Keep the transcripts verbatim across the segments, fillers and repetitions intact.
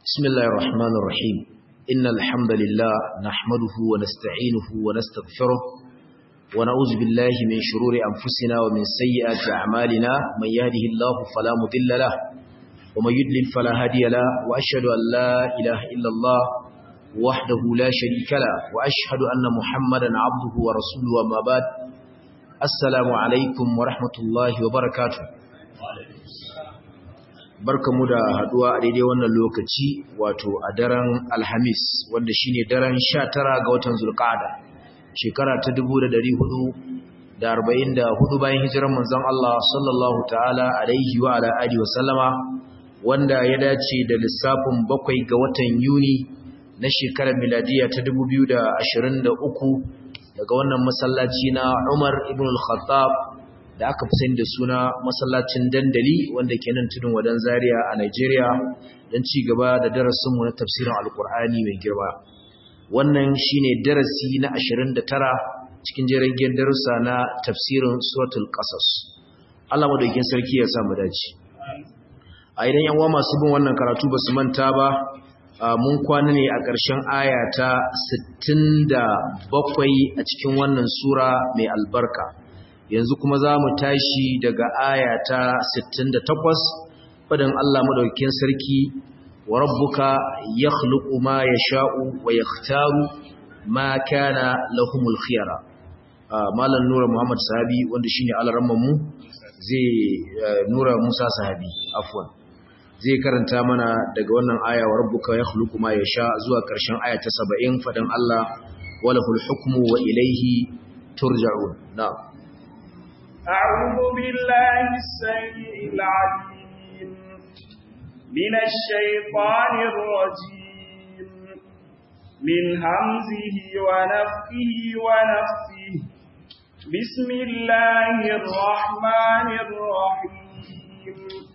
بسم الله الرحمن الرحيم إن الحمد لله نحمده ونستعينه ونستغفره ونعوذ بالله من شرور أنفسنا ومن سيئات أعمالنا من يهده الله فلا مضل له ومن يضلل فلا هادي له وأشهد أن لا إله إلا الله وحده لا شريك له وأشهد أن محمدا عبده ورسوله وما بعد السلام عليكم ورحمة الله وبركاته. Barkamu da haduwa a daidai wannan lokaci wato a daren Alhamis wanda shine daren sha tara ga watan Zulqa'ada shekara ta dubu da ɗari hudu da arba'in da hudu bayan hijirar manzon Allah sallallahu ta'ala alaihi wa ala alihi wa sallama wanda ya dace da lissafin bakwai ga watan Yuni na shekarar miladiya ta dubu biyu da ashirin da uku daga wannan masallaci na Umar ibn al-Khattab da aka fi sani da suna masallacin dandali wanda ke nan tudun wadan Zaria a Nigeria don ci gaba da darasinmu na tafsirin Alkur'ani mai girma. Wannan shine darasi na ashirin da tara cikin jerin darussa na tafsirin Suratul Qasas. Allah madaukakin sarki ya sa mu dace. A idan yan uwa masu bin wannan karatu ba su manta ba, mun kwana ne a ƙarshen aya ta sittin da bakwai a cikin wannan sura mai albarka. Yanzu kuma za mu tashi daga aya ta sittin da takwas faɗin Allah madaukakin sarki wa rabbuka yakhluqu ma yasha'u wa yakhtaru ma kana lahumul khiyara. Malam Nura Muhammad Sahabi wanda shine alaramman mu zai Nura Musa Sahabi afwan zai karanta mana daga wannan aya wa rabbuka yakhluqu ma yasha zuwa ƙarshen aya ta saba'in faɗin Allah walahul hukmu wa ilayhi turja'un. Na'am. أعوذ بالله السميع العليم من الشيطان الرجيم من همزه ونفخه ونفثه بسم الله الرحمن الرحيم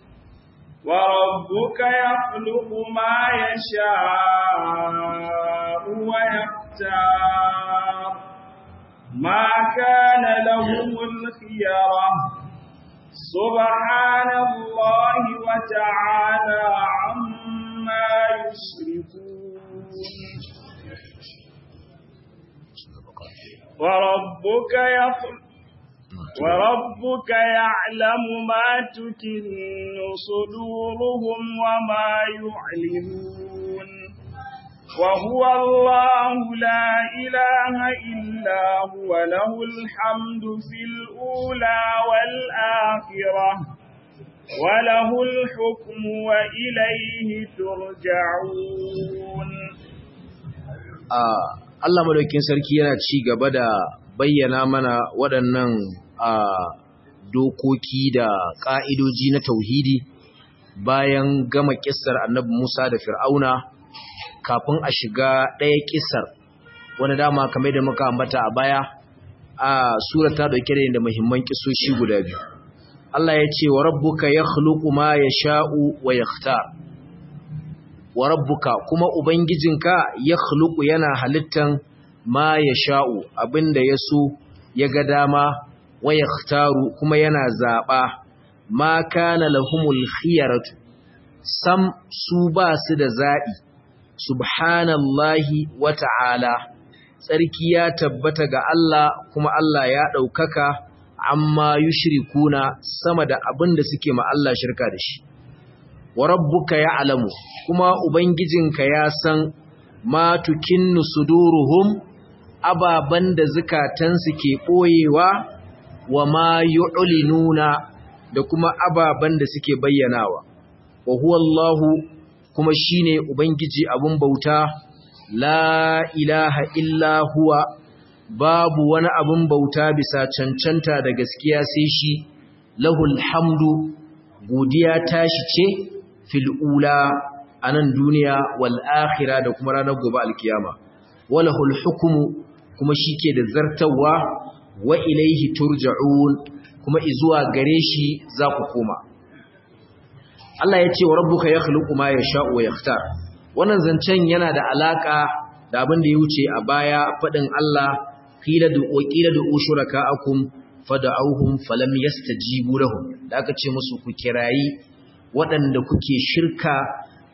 وربك يخلق ما يشاء ويختار ما كان لهم الخيرة سبحان الله وتعالى عما يشركون وربك يخلق وربك يعلم ما تكن صدورهم وما يعلنون وهو الله لا إله إلا هو له الحمد في الأولى والآخرة وله الحكم وإليه ترجعون. Allah madaukakin sarki yana ci gaba da bayyana mana waɗannan dokoki da ƙa'idoji na tauhidi bayan gama kissar Annabi Musa da Fir'auna. Kafin a shiga ɗaya kisar wani dama kamar da muka ambata a baya a sura ta dauke da muhimman kisoshi guda biyu. Allah ya ce wa rabbuka yakhluqu ma yasha'u wa yakhtar. Wa rabbuka kuma ubangijinka yakhluqu yana halittan ma yasha'u abinda yaso ya ga dama wa yakhtaru kuma yana zaba ma kana lahumul khiyaratu sam su ba su da zabi. Subhanallahi wa ta'ala, tsarki ya tabbata ga Allah kuma Allah ya ɗaukaka amma yushrikuna sama da abin da suke ma Allah shirka da shi. Wa rabbuka ya alamu, kuma Ubangijinka ya san ma tukinnu suduruhum ababan da zukatansu ke ɓoyewa wa ma yu'linuna da kuma ababan da suke bayyanawa. Wa huwa Allahu kuma shine ubangiji abun bauta la ilaha illa huwa babu wani abun bauta bisa cancanta da gaskiya sai shi lahul hamdu godiya tashi ce fil ula anan duniya wal akhirah da kuma ranar gobe alkiyama walahul hukmu kuma shike da zartawa wa ilaihi turja'un kuma izuwa gare shi za ku koma. Allah ya ce wa rabbuka yakhluqu ma yasha'u wa yakhtar. Wannan zancen yana da alaka da abin da ya wuce a baya fadin Allah qila du qila du shuraka'akum fad'auhum falam yastajibu lahum. Da aka ce musu ku kirayi waɗanda kuke shirka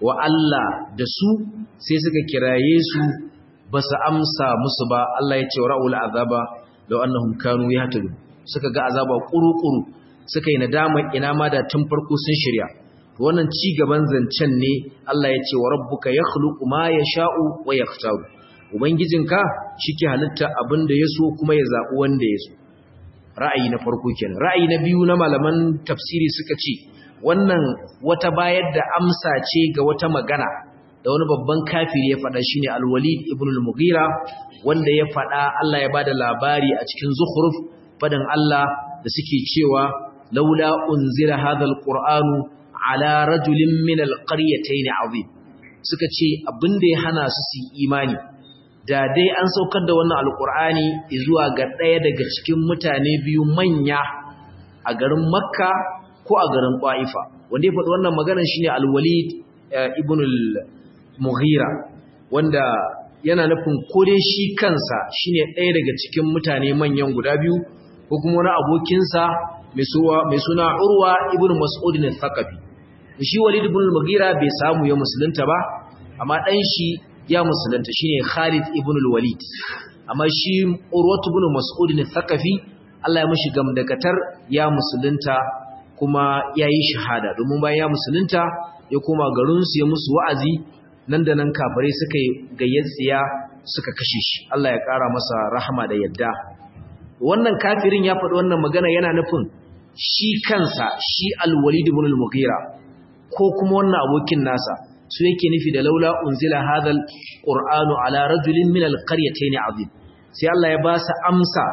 wa Allah da su sai suka kiraye su ba su amsa musu ba. Allah ya ce wa ra'ul azaba law annahum kanu yahtadun, suka ga azaba kuru-kuru suka yi nadama ina ma da tun farko sun shirya. Wannan ci gaban zancen ne. Allah ya ce wa rabbuka yakhluqu ma yasha'u wa yakhtaru, ubangijinka shike halitta abin da yaso kuma ya zabi wanda yaso. Ra'ayi na farko kenan. Ra'ayi na biyu na malaman tafsiri suka ce wannan wata bayar da amsa ce ga wata magana da wani babban kafiri ya faɗa, shine Al-Walid ibn al-Mughira, wanda ya faɗa Allah ya bada labari a cikin Zukhruf fadan Allah da suke cewa laula unzila hadha al-Qur'anu ala rajulin min al-qaryatayn azim. Suka ce abinda ya hana su su imani da dai an saukar da wannan alqur'ani zuwa ga ɗaya daga cikin mutane biyu manya a garin Makka ko a garin Qaifa. Wanda ya faɗi wannan maganar shine Al-Walid ibn al-Mughira, wanda yana nufin kore shi kansa shine ɗaya daga cikin mutane manyan guda biyu ko kuma wani abokinsa mai suna Urwa ibn Mas'ud al-Thaqafi. Shi Walid ibn al-Mughira bai samu ya musulunta ba, amma dan shi ya musulunta shine Khalid ibn al-Walid. Amma shi Urwa ibn Mas'ud al-Thaqafi Allah ya mishi gamdakatar ya musulunta kuma yayi shahada, domin bayan ya musulunta ya koma garin su ya musu wa'azi, nan da nan kafirai suka yi gayyatsiya suka kashe shi. Allah ya kara masa rahama da yadda. Wannan kafirin ya faɗi wannan magana yana nufin shi kansa shi Al-Walid ibn al-Mughira ko kuma wannan abokin nasa su yake nufi da laula unzila hadal qur'anu ala rajulin min al-qaryatayn azim. Sai Allah ya ba su amsa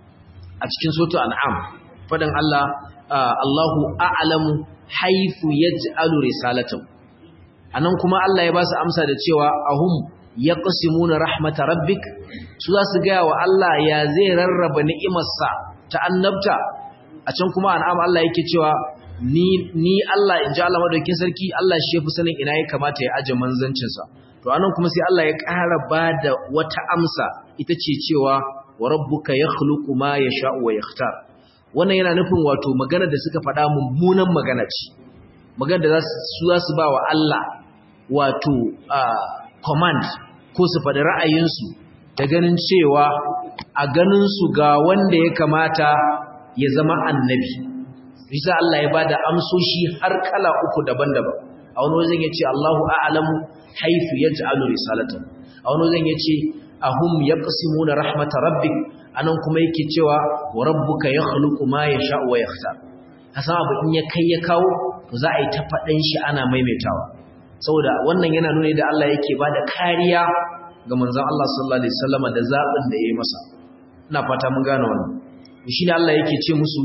a cikin suratul an'am fadan Allah Allahu a'lamu haythu yaj'alu risalatahu. Anan kuma Allah ya ba su amsa da cewa ahum yaqsimuna rahmat rabbik, su za su gaya wa Allah ya zai rarraba ni'imarsa ta annabta. A can kuma an'am Allah yake cewa ni ni Allah in ji Allah madaukakin sarki, Allah shi yafi sanin ina ya kamata ya aje manzancin sa. To anan kuma sai Allah ya ƙara bada wata amsa, ita ce cewa wa rabbuka yakhluqu ma yasha'u wa yakhtar. Wannan yana nufin wato magana da suka faɗa mummunan magana ce, magana da su za su ba wa Allah wato command ko su faɗi ra'ayinsu da ganin cewa a ganinsu ga wanda ya kamata ya zama annabi. Bisa Allah ya bada amsoshi har kala uku daban-daban. A wani wajen ya ce Allahu a'lamu haythu yaj'alu risalatahu. A wani wajen ya ce ahum yaqsimuna rahmat rabbik. Anan kuma yake cewa wa rabbuka yakhluqu ma yasha'u wa yakhtar. Hasan abu in ya kai ya kawo za a yi ta faɗan shi ana maimaitawa. Saboda wannan yana nuna da Allah yake bada kariya ga manzon Allah sallallahu alaihi wasallam da zabin da yayi masa. Ina fata mun gane wannan. Shi ne Allah yake ce musu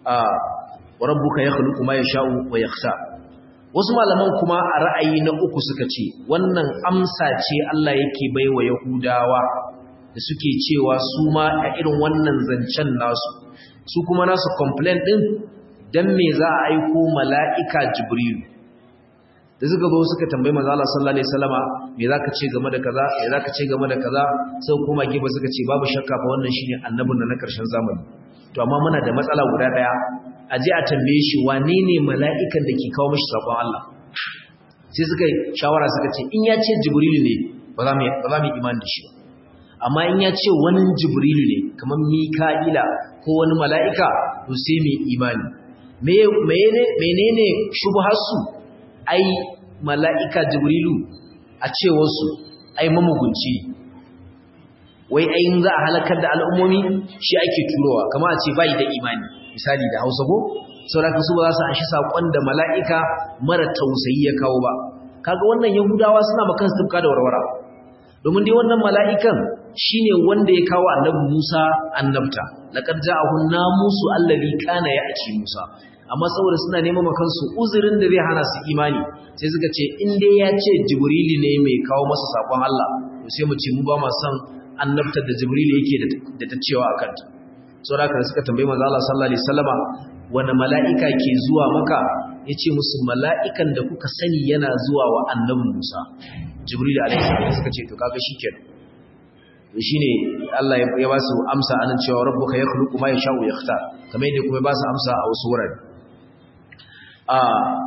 wa rabbuka yakhluqu ma yasha'u wa yakhtar. Wasu malaman kuma a ra'ayi na uku suka ce wannan amsa ce Allah yake baiwa Yahudawa da suke cewa su ma a irin wannan zancen nasu, su kuma nasu complaint din dan me za a aiko mala'ika Jibril. Da suka zo suka tambayi manzo Allah sallallahu alaihi wasallama me zaka ce game da kaza, me zaka ce game da kaza, sai kuma giba suka ce babu shakka fa wannan shine annabin da na karshen zamani. To amma muna da matsala guda daya, aje a tambaye shi wane ne mala'ikan da ke kawo mishi sakon Allah. Sai suka shawara suka ce in ya ce Jibril ne ba za mu ba za mu imani da shi. Amma in ya ce wani Jibril ne kamar Mika'ila ko wani mala'ika to sai mu imani. Me menene menene shubharsu? Ai mala'ika Jibrilu a ce wasu ai mamugunci, wai ai za a halakar da al'ummomi shi ake turowa, kama a ce bai da imani misali da Hausa ko saboda su ba za su anshi sakon da mala'ika mara tausayi ya kawo ba. Kaga wannan Yahudawa suna makan su tufka da warwara, domin dai wannan mala'ikan shine wanda ya kawo annabi Musa annabta, laqad ja'ahu namusu allazi kana ya'ti Musa. Amma saboda suna neman makansu uzurin da zai hana su imani, sai suka ce in dai ya ce Jibrili ne mai kawo masa sakon Allah, to sai mu ce mu ba ma san annabtar da Jibrili yake da ta cewa akan ta. Saboda haka suka tambaye manzo Allah sallallahu alaihi wasallama wani mala'ika ke zuwa maka, yace musu mala'ikan da kuka sani yana zuwa wa annabi Musa, Jibril alaihi salam. Suka ce to kaga shikenan. To shine Allah ya ba su amsa anan cewa rabbuka yakhluqu ma yasha'u yakhtar, kamar yadda kuma ba su amsa a wasu wurare.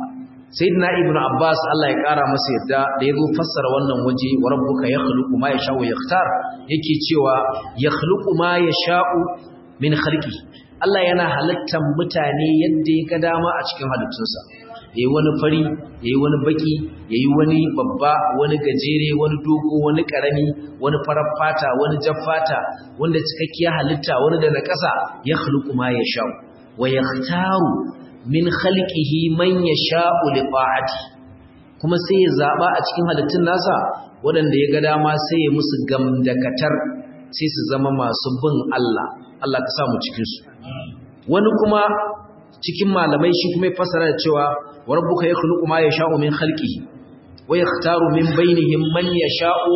sayyidina ibn abbas Allah ya kara masa yadda da yazo fassara wannan waje wa rabbuka yakhluqu ma yasha'u yakhtar yake cewa yakhluqu ma yasha'u min khalqi Allah yana halittar mutane yadda ya ga dama a cikin halittunsa yayi wani fari yayi wani baki yayi wani babba wani gajere wani dogo wani karami wani farar fata wani jaffata wanda cikakkiya halitta wani da na kasa yakhluqu ma yasha'u wa yakhtaru min khalqihi man yasha'u li ta'ati kuma sai ya zaba a cikin halittun nasa wadanda ya ga dama sai ya musu gamdakatar sai su zama masu bin Allah Allah ka sa mu cikin su wani kuma cikin malamai shi kuma ya fasara da cewa wa rabbuka yakhluqu ma yasha'u min khalqihi wa yakhtaru min bainihim man yasha'u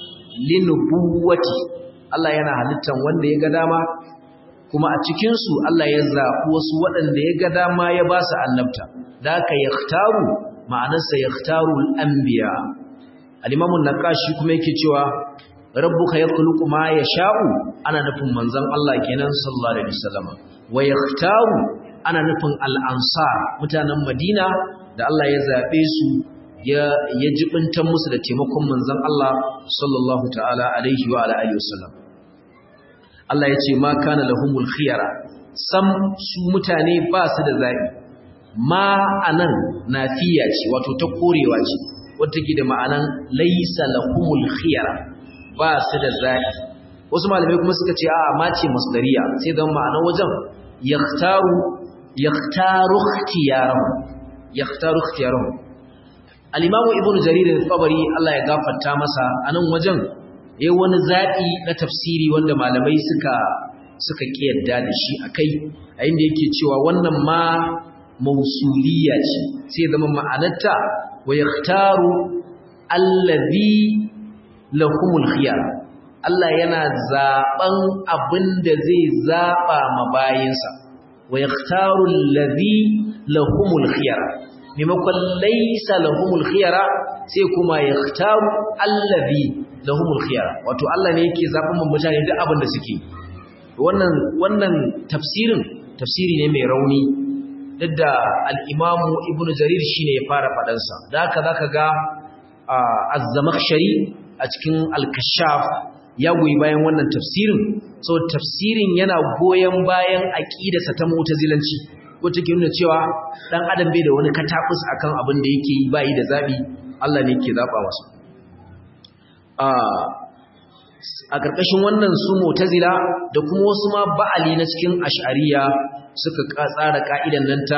linubuwati Allah yana halittan wanda ya ga dama kuma a cikinsu Allah ya zaɓi wasu waɗanda ya ga dama ya ba su annabta da aka yakhtaru ma'anarsa yakhtaru al-anbiya al-imamu naqashi kuma yake cewa rabbuka yakhluqu ma yasha'u ana nufin manzon Allah kenan sallallahu alaihi wasallam wa yakhtaru ana nufin al-ansar mutanen Madina da Allah ya zaɓe su ya ya jibinta musu da taimakon manzon Allah sallallahu ta'ala alaihi wa alihi wasallam Allah ya ce ma kana lahumul khiyara sam su mutane ba su da zabi ma anan nafiya ce wato ta korewa ce wata ke da ma'anan laysa lahumul khiyara ba su da zabi wasu malamai kuma suka ce a'a ma ce masdariya sai dan ma'anan wajen yakhtaru yakhtaru ikhtiyarahum yakhtaru ikhtiyarahum al-imamu ibnu jarir al-tabari Allah ya gafarta masa anan wajen yayi wani zabi na tafsiri wanda malamai suka suka kiyarda da shi akai a inda yake cewa wannan ma mausuliya ce sai zama ma'anarta wa yakhtaru allazi lahumul khiyar Allah yana zaben abinda zai zaba ma bayinsa wa yakhtaru allazi lahumul khiyar maimakon laysa lahumul khiyara sai kuma yakhtaru allazi lahumul khiyara wato Allah ne yake zaben mutane duk abin da suke wannan wannan tafsirin tafsiri ne mai rauni duk da al-Imam Ibn Jarir shine ya fara fadan sa da haka zaka ga Az-Zamakhshari a cikin Al-Kashaf ya goyi bayan wannan tafsirin so tafsirin yana goyen bayan aqidarsa ta Mu'tazilanci ko take nuna cewa dan adam bai da wani katabus akan abin da yake yi bai da zabi Allah ne yake zaba masa a ƙarƙashin wannan su Mu'tazila da kuma wasu ma ba'ali na cikin Ash'ariyya suka tsara ka'idan nan ta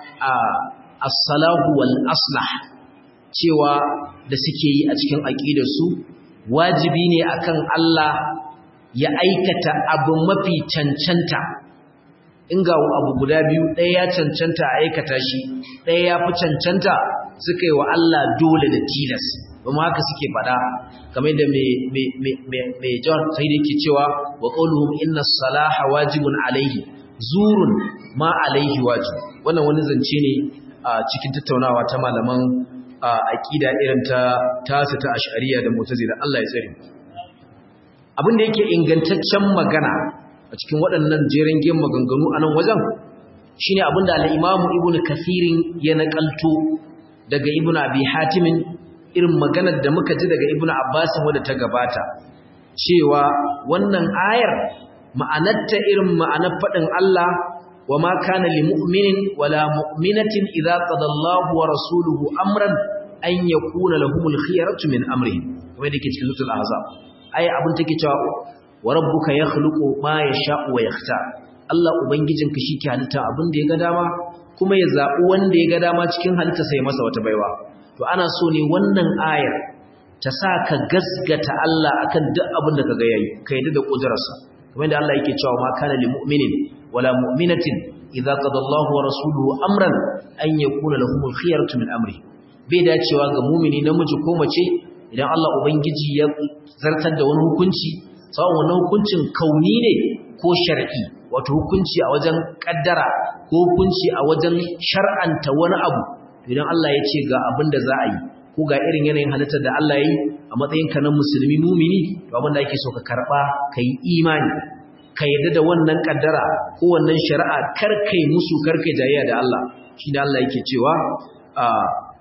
as-salahu wal aslah cewa da suke yi a cikin aqidar su wajibi ne akan Allah ya aikata abu mafi cancanta in ga abu guda biyu ɗaya ya cancanta a aikata shi ɗaya ya fi cancanta suka yi wa Allah dole da tilas kuma haka suke faɗa kamar da mai John sai da yake cewa wa qawluhum inna as-salaha wajibun alayhi zurun ma alayhi wajib wannan wani zance ne a cikin tattaunawa ta malaman aqida irin ta tasu ta ash'ariyya da mu'tazila Allah ya tsare abin da yake ingantaccen magana a cikin waɗannan jerin gen maganganu a nan wajen shine abin da al-Imam Ibn Kathir ya nakalto daga Ibn Abi Hatim irin maganar da muka ji daga Ibn Abbas wadda ta gabata cewa wannan ayar ma'anarta irin ma'anar faɗin Allah wa ma kana lil mu'minin wala mu'minatin idza qada Allahu wa rasuluhu amran an yakuna lahumul khiyaratu min amrihim kuma dake cikin suratul ahzab aya abin take cewa wa rabbuka yakhluqu ma yasha'u wa yakhtar Allah ubangijinka shike halitta abin da ya ga dama kuma ya zabi wanda ya ga dama cikin halitta sai masa wata baiwa to ana so ne wannan ayar ta sa ka gasgata Allah akan duk abin da kaga yayi ka yadda da kudrarsa kamar da Allah yake cewa ma kana lil mu'minin wala mu'minatin idza qada Allahu wa rasuluhu amran an yakuna lahumul khiyaratu min amri bai dacewa ga mu'mini namiji ko mace idan Allah ubangiji ya zartar da wani hukunci sawan wannan hukuncin kauni ne ko shar'i wato hukunci a wajen kaddara ko hukunci a wajen shar'anta wani abu idan Allah ya ce ga abin da za a yi ko ga irin yanayin halittar da Allah ya yi a matsayin ka na musulmi mumini to abin da ake so ka karba ka yi imani ka yarda da wannan kaddara ko wannan shari'a kar kai musu kar kai jayayya da Allah shi da Allah yake cewa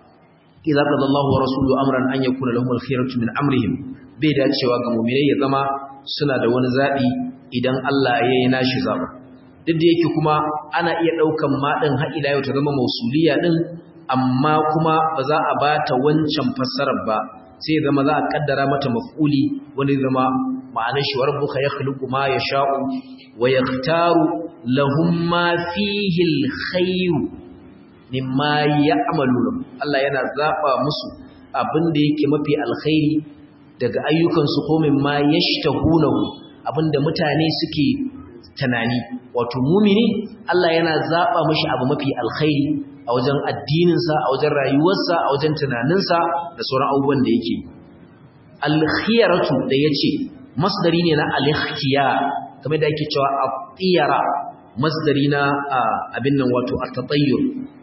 idza qada Allahu wa rasuluhu amran an yakuna lahum al-khiyaratu min amrihim bai dacewa ga mu'minai ya zama suna da wani zabi idan Allah ya yi nashi zaba duk da yake kuma ana iya daukan ma din har ila yau ta zama mausuliya din amma kuma ba za a bata wancan fassarar ba sai zama za a kaddara mata maf'uli wanda zama ma'anar shi rabbuka yakhluqu ma yasha'u wa yaktaru lahum ma fihi al-khayr mimma ya'maluna Allah yana zaba musu abin da yake mafi alkhairi daga ayyukan su ko mimma yashtahunahu abinda mutane suke tunani wato mumini Allah yana zaba mishi abu mafi alkhairi a wajen addininsa a wajen rayuwarsa a wajen tunaninsa da sauran abubuwan da yake al-khiyaratu da yace masdari ne na al-ikhtiyar kamar da yake cewa at-tiyara masdari na abin nan wato at-tatayyur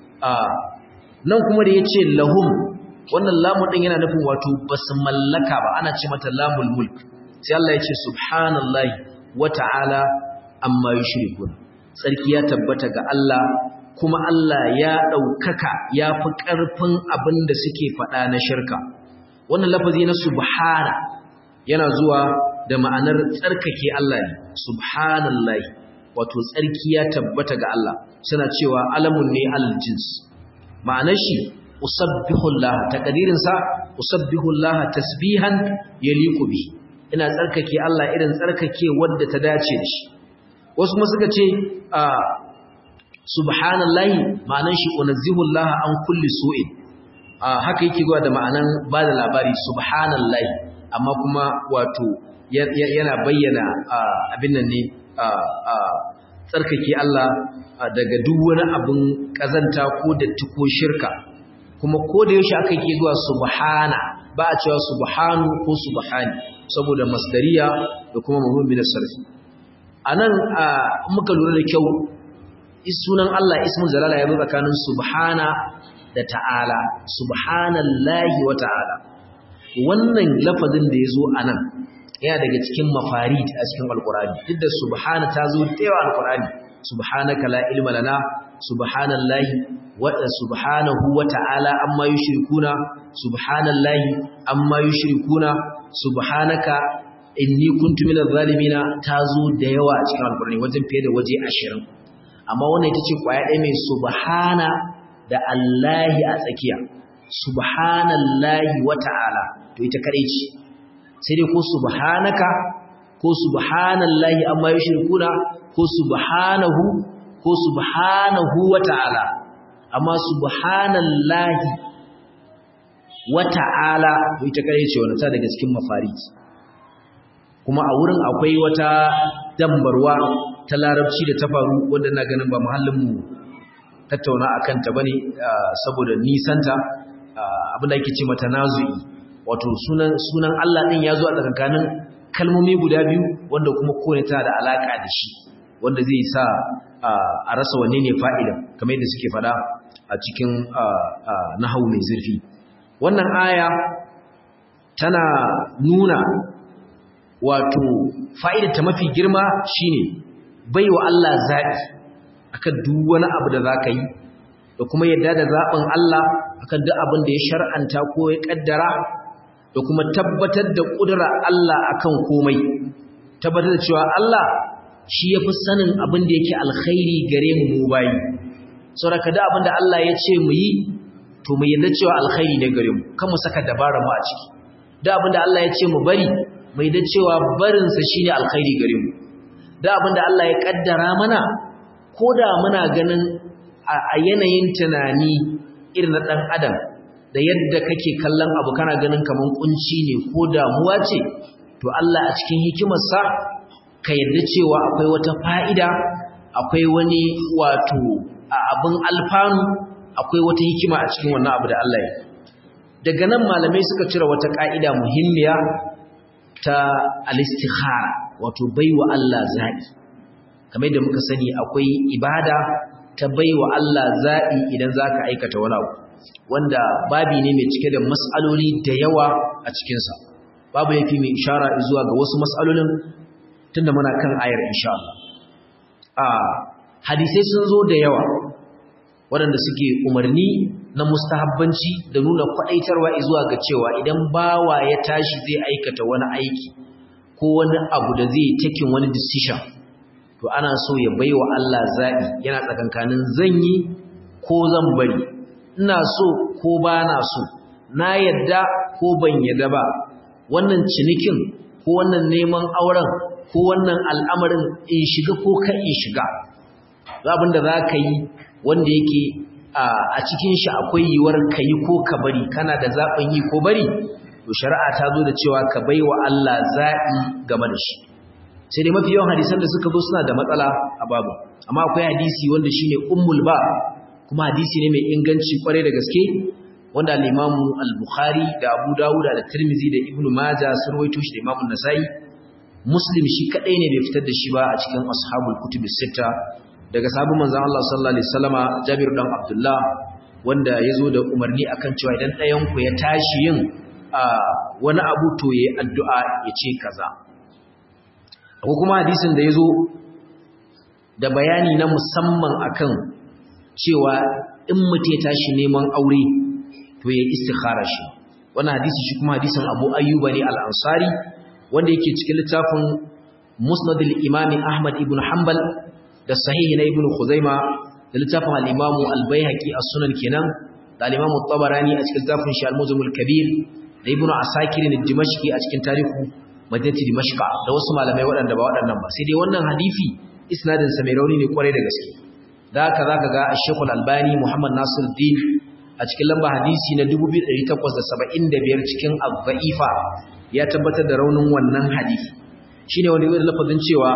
nan kuma da yace lahum wannan lamun din yana nufin wato basu mallaka ba ana ce mata lamul mulk sai Allah yace subhanallahi wa ta'ala amma yushrikun sarki ya tabbata ga Allah kuma Allah ya ɗaukaka ya fi ƙarfin abin da suke faɗa na shirka. Wannan lafazi na subhana yana zuwa da ma'anar tsarkake Allah ne, subhanallahi, wato tsarki ya tabbata ga Allah, suna cewa alamun ne aljins. Ma'anar shi, usabbihullah, taƙadirinsa, usabbihullah tasbihan ya liku bi, ina tsarkake Allah irin tsarkake wadda ta dace da shi. Wasu kuma suka ce, subhanallahi ma'anan shi unazzihullaha an kulli su'in haka yake zuwa da ma'anan bada labari subhanallahi amma kuma wato yana bayyana abin nan ne tsarkake Allah daga duk wani abin kazanta ko datti ko shirka kuma ko da yaushe aka yake zuwa subhana ba a cewa subhanu ko subhani saboda masdariya da kuma mafhum min as-sarf anan muka lura da kyau sunan Allah ismul jalala ya zo tsakanin subhana da ta'ala subhanallahi wa ta'ala wannan lafazin da yazo anan yana daga cikin mafarid a cikin alqur'ani duk da subhana ta zo da yawa alqur'ani subhanaka la ilma lana subhanallahi wa subhanahu wa ta'ala amma yushrikuna subhanallahi amma yushrikuna subhanaka inni kuntu minadh zalimina ta zo da yawa a cikin alqur'ani wajen fiye da waje ashirin amma wannan ita ce kwaya ɗaya mai subhana da Allahi a tsakiya subhanallahi wa ta'ala to ita kadai ce sai dai ko subhanaka ko subhanallahi amma yushrikuna ko subhanahu ko subhanahu wa ta'ala amma subhanallahi wa ta'ala to ita kadai ce wannan ta daga cikin mafarid kuma a wurin akwai wata dambarwa ta larabci da ta faru wanda ina ganin ba muhallinmu tattauna akan ta bane saboda nisanta abinda yake ce mata nazu'i wato sunan sunan Allah din yazo a tsakanin kalmomi guda biyu wanda kuma kowane tana da alaka da shi wanda zai sa a rasa wanne ne fa'ida kamar yadda suke fada a cikin nahwu mai zurfi wannan aya tana nuna wato fa'ida ta mafi girma shine baiwa Allah zaɓi akan duk wani abu da za ka yi da kuma yadda da zaɓin Allah akan duk abin da ya shar'anta ko ya ƙaddara da kuma tabbatar da ƙudura Allah akan komai tabbatar da cewa Allah shi ya fi sanin abin da yake alkhairi gare mu mu bayi saboda duk abin da Allah ya ce mu yi to mu yadda cewa alkhairi ne gare mu kan mu saka dabara mu a ciki duk abin da Allah ya ce mu bari mu yadda cewa barinsa shine alkhairi gare mu da abinda Allah ya kaddara mana ko da muna ganin a yanayin tunani irin na dan adam da yadda kake kallon abu kana ganin kaman kunci ne ko damuwa ce to Allah a cikin hikimarsa ka yadda cewa akwai wata fa'ida akwai wani wato abin alfanu akwai wata hikima a cikin wannan abu da Allah ya daga nan malamai suka cire wata ka'ida muhimmiya ta al-istikhara wato baiwa Allah zaɓi kamar yadda muka sani akwai ibada ta baiwa Allah zaɓi idan zaka aikata wani abu wanda babi ne mai cike da mas'aloli da yawa a cikinsa babu yafi mai ishara zuwa ga wasu mas'alolin tunda muna kan ayar insha Allah a hadisai sun zo da yawa waɗanda suke umarni na mustahabbanci da nuna kwadaitarwa zuwa ga cewa idan bawa ya tashi zai aikata wani aiki ko wani abu da zai taking wani decision to ana so ya baiwa Allah zabi yana tsakankanin zan yi ko zan bari, ina so ko ba na so, na yadda ko ban yadda ba, wannan cinikin ko wannan neman auren ko wannan al'amarin in shiga ko kan in shiga. Abin da za ka yi wanda yake a cikin shi akwai yiwuwar ka yi ko ka bari, kana da zaɓin yi ko bari, to shari'a ta zo da cewa ka bai wa Allah zaɓi game da shi. Sai dai mafi yawan hadisan da suka zo suna da matsala a babu, amma akwai hadisi wanda shine ummul ba, kuma hadisi ne mai inganci kwarai da gaske, wanda al-Imam al-Bukhari da Abu Dawud da Tirmidhi da Ibn Majah sun rawaito shi da Imam An-Nasa'i. Muslim shi kadai ne bai fitar da shi ba a cikin ashabul kutub as-sitta daga sahabban manzon Allah sallallahu alaihi wasallama Jabir dan Abdullah, wanda yazo da umarni akan cewa idan ɗayan ku ya tashi yin wani abu to yayi addu'a ya ce kaza. Ko kuma hadisin da yazo da bayani na musamman akan cewa in mutum ya tashi neman aure to yayi istikhara shi. Wannan hadisi shi kuma hadisin Abu Ayyub ne al-Ansari wanda yake cikin littafin Musnad al-Imam Ahmad ibn Hanbal da Sahih na Ibn Khuzaimah da littafin al-Imam al-Baihaqi as-Sunan kenan da al-Imam at-Tabarani a cikin littafin shi al-Mujam al-Kabir da Ibn Asakir al-Dimashqi a cikin tarihu Madinati Dimashq da wasu malamai waɗanda ba waɗannan ba. Sai dai wannan hadisi isnadin sa mai rauni ne kwarai da gaske. Da haka zaka ga Sheikh al-Albani Muhammad Nasiruddin a cikin lamba hadisi na dubu biyu da ɗari takwas da saba'in da biyar cikin Al-Dha'ifa ya tabbatar da raunin wannan hadisi. Shine wani wani lafazin cewa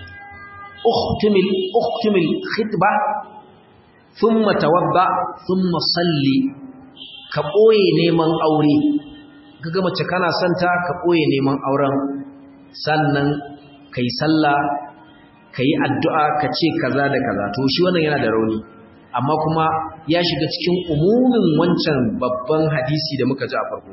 ukhtimil ukhtimil khitba thumma tawadda thumma salli, ka boye neman aure, kaga mace kana son ta ka boye neman auren, sannan kai sallah kai addu'a ka ce kaza da kaza. To shi wannan yana da rauni, amma kuma ya shiga cikin umumin wancan babban hadisi da muka ji a farko.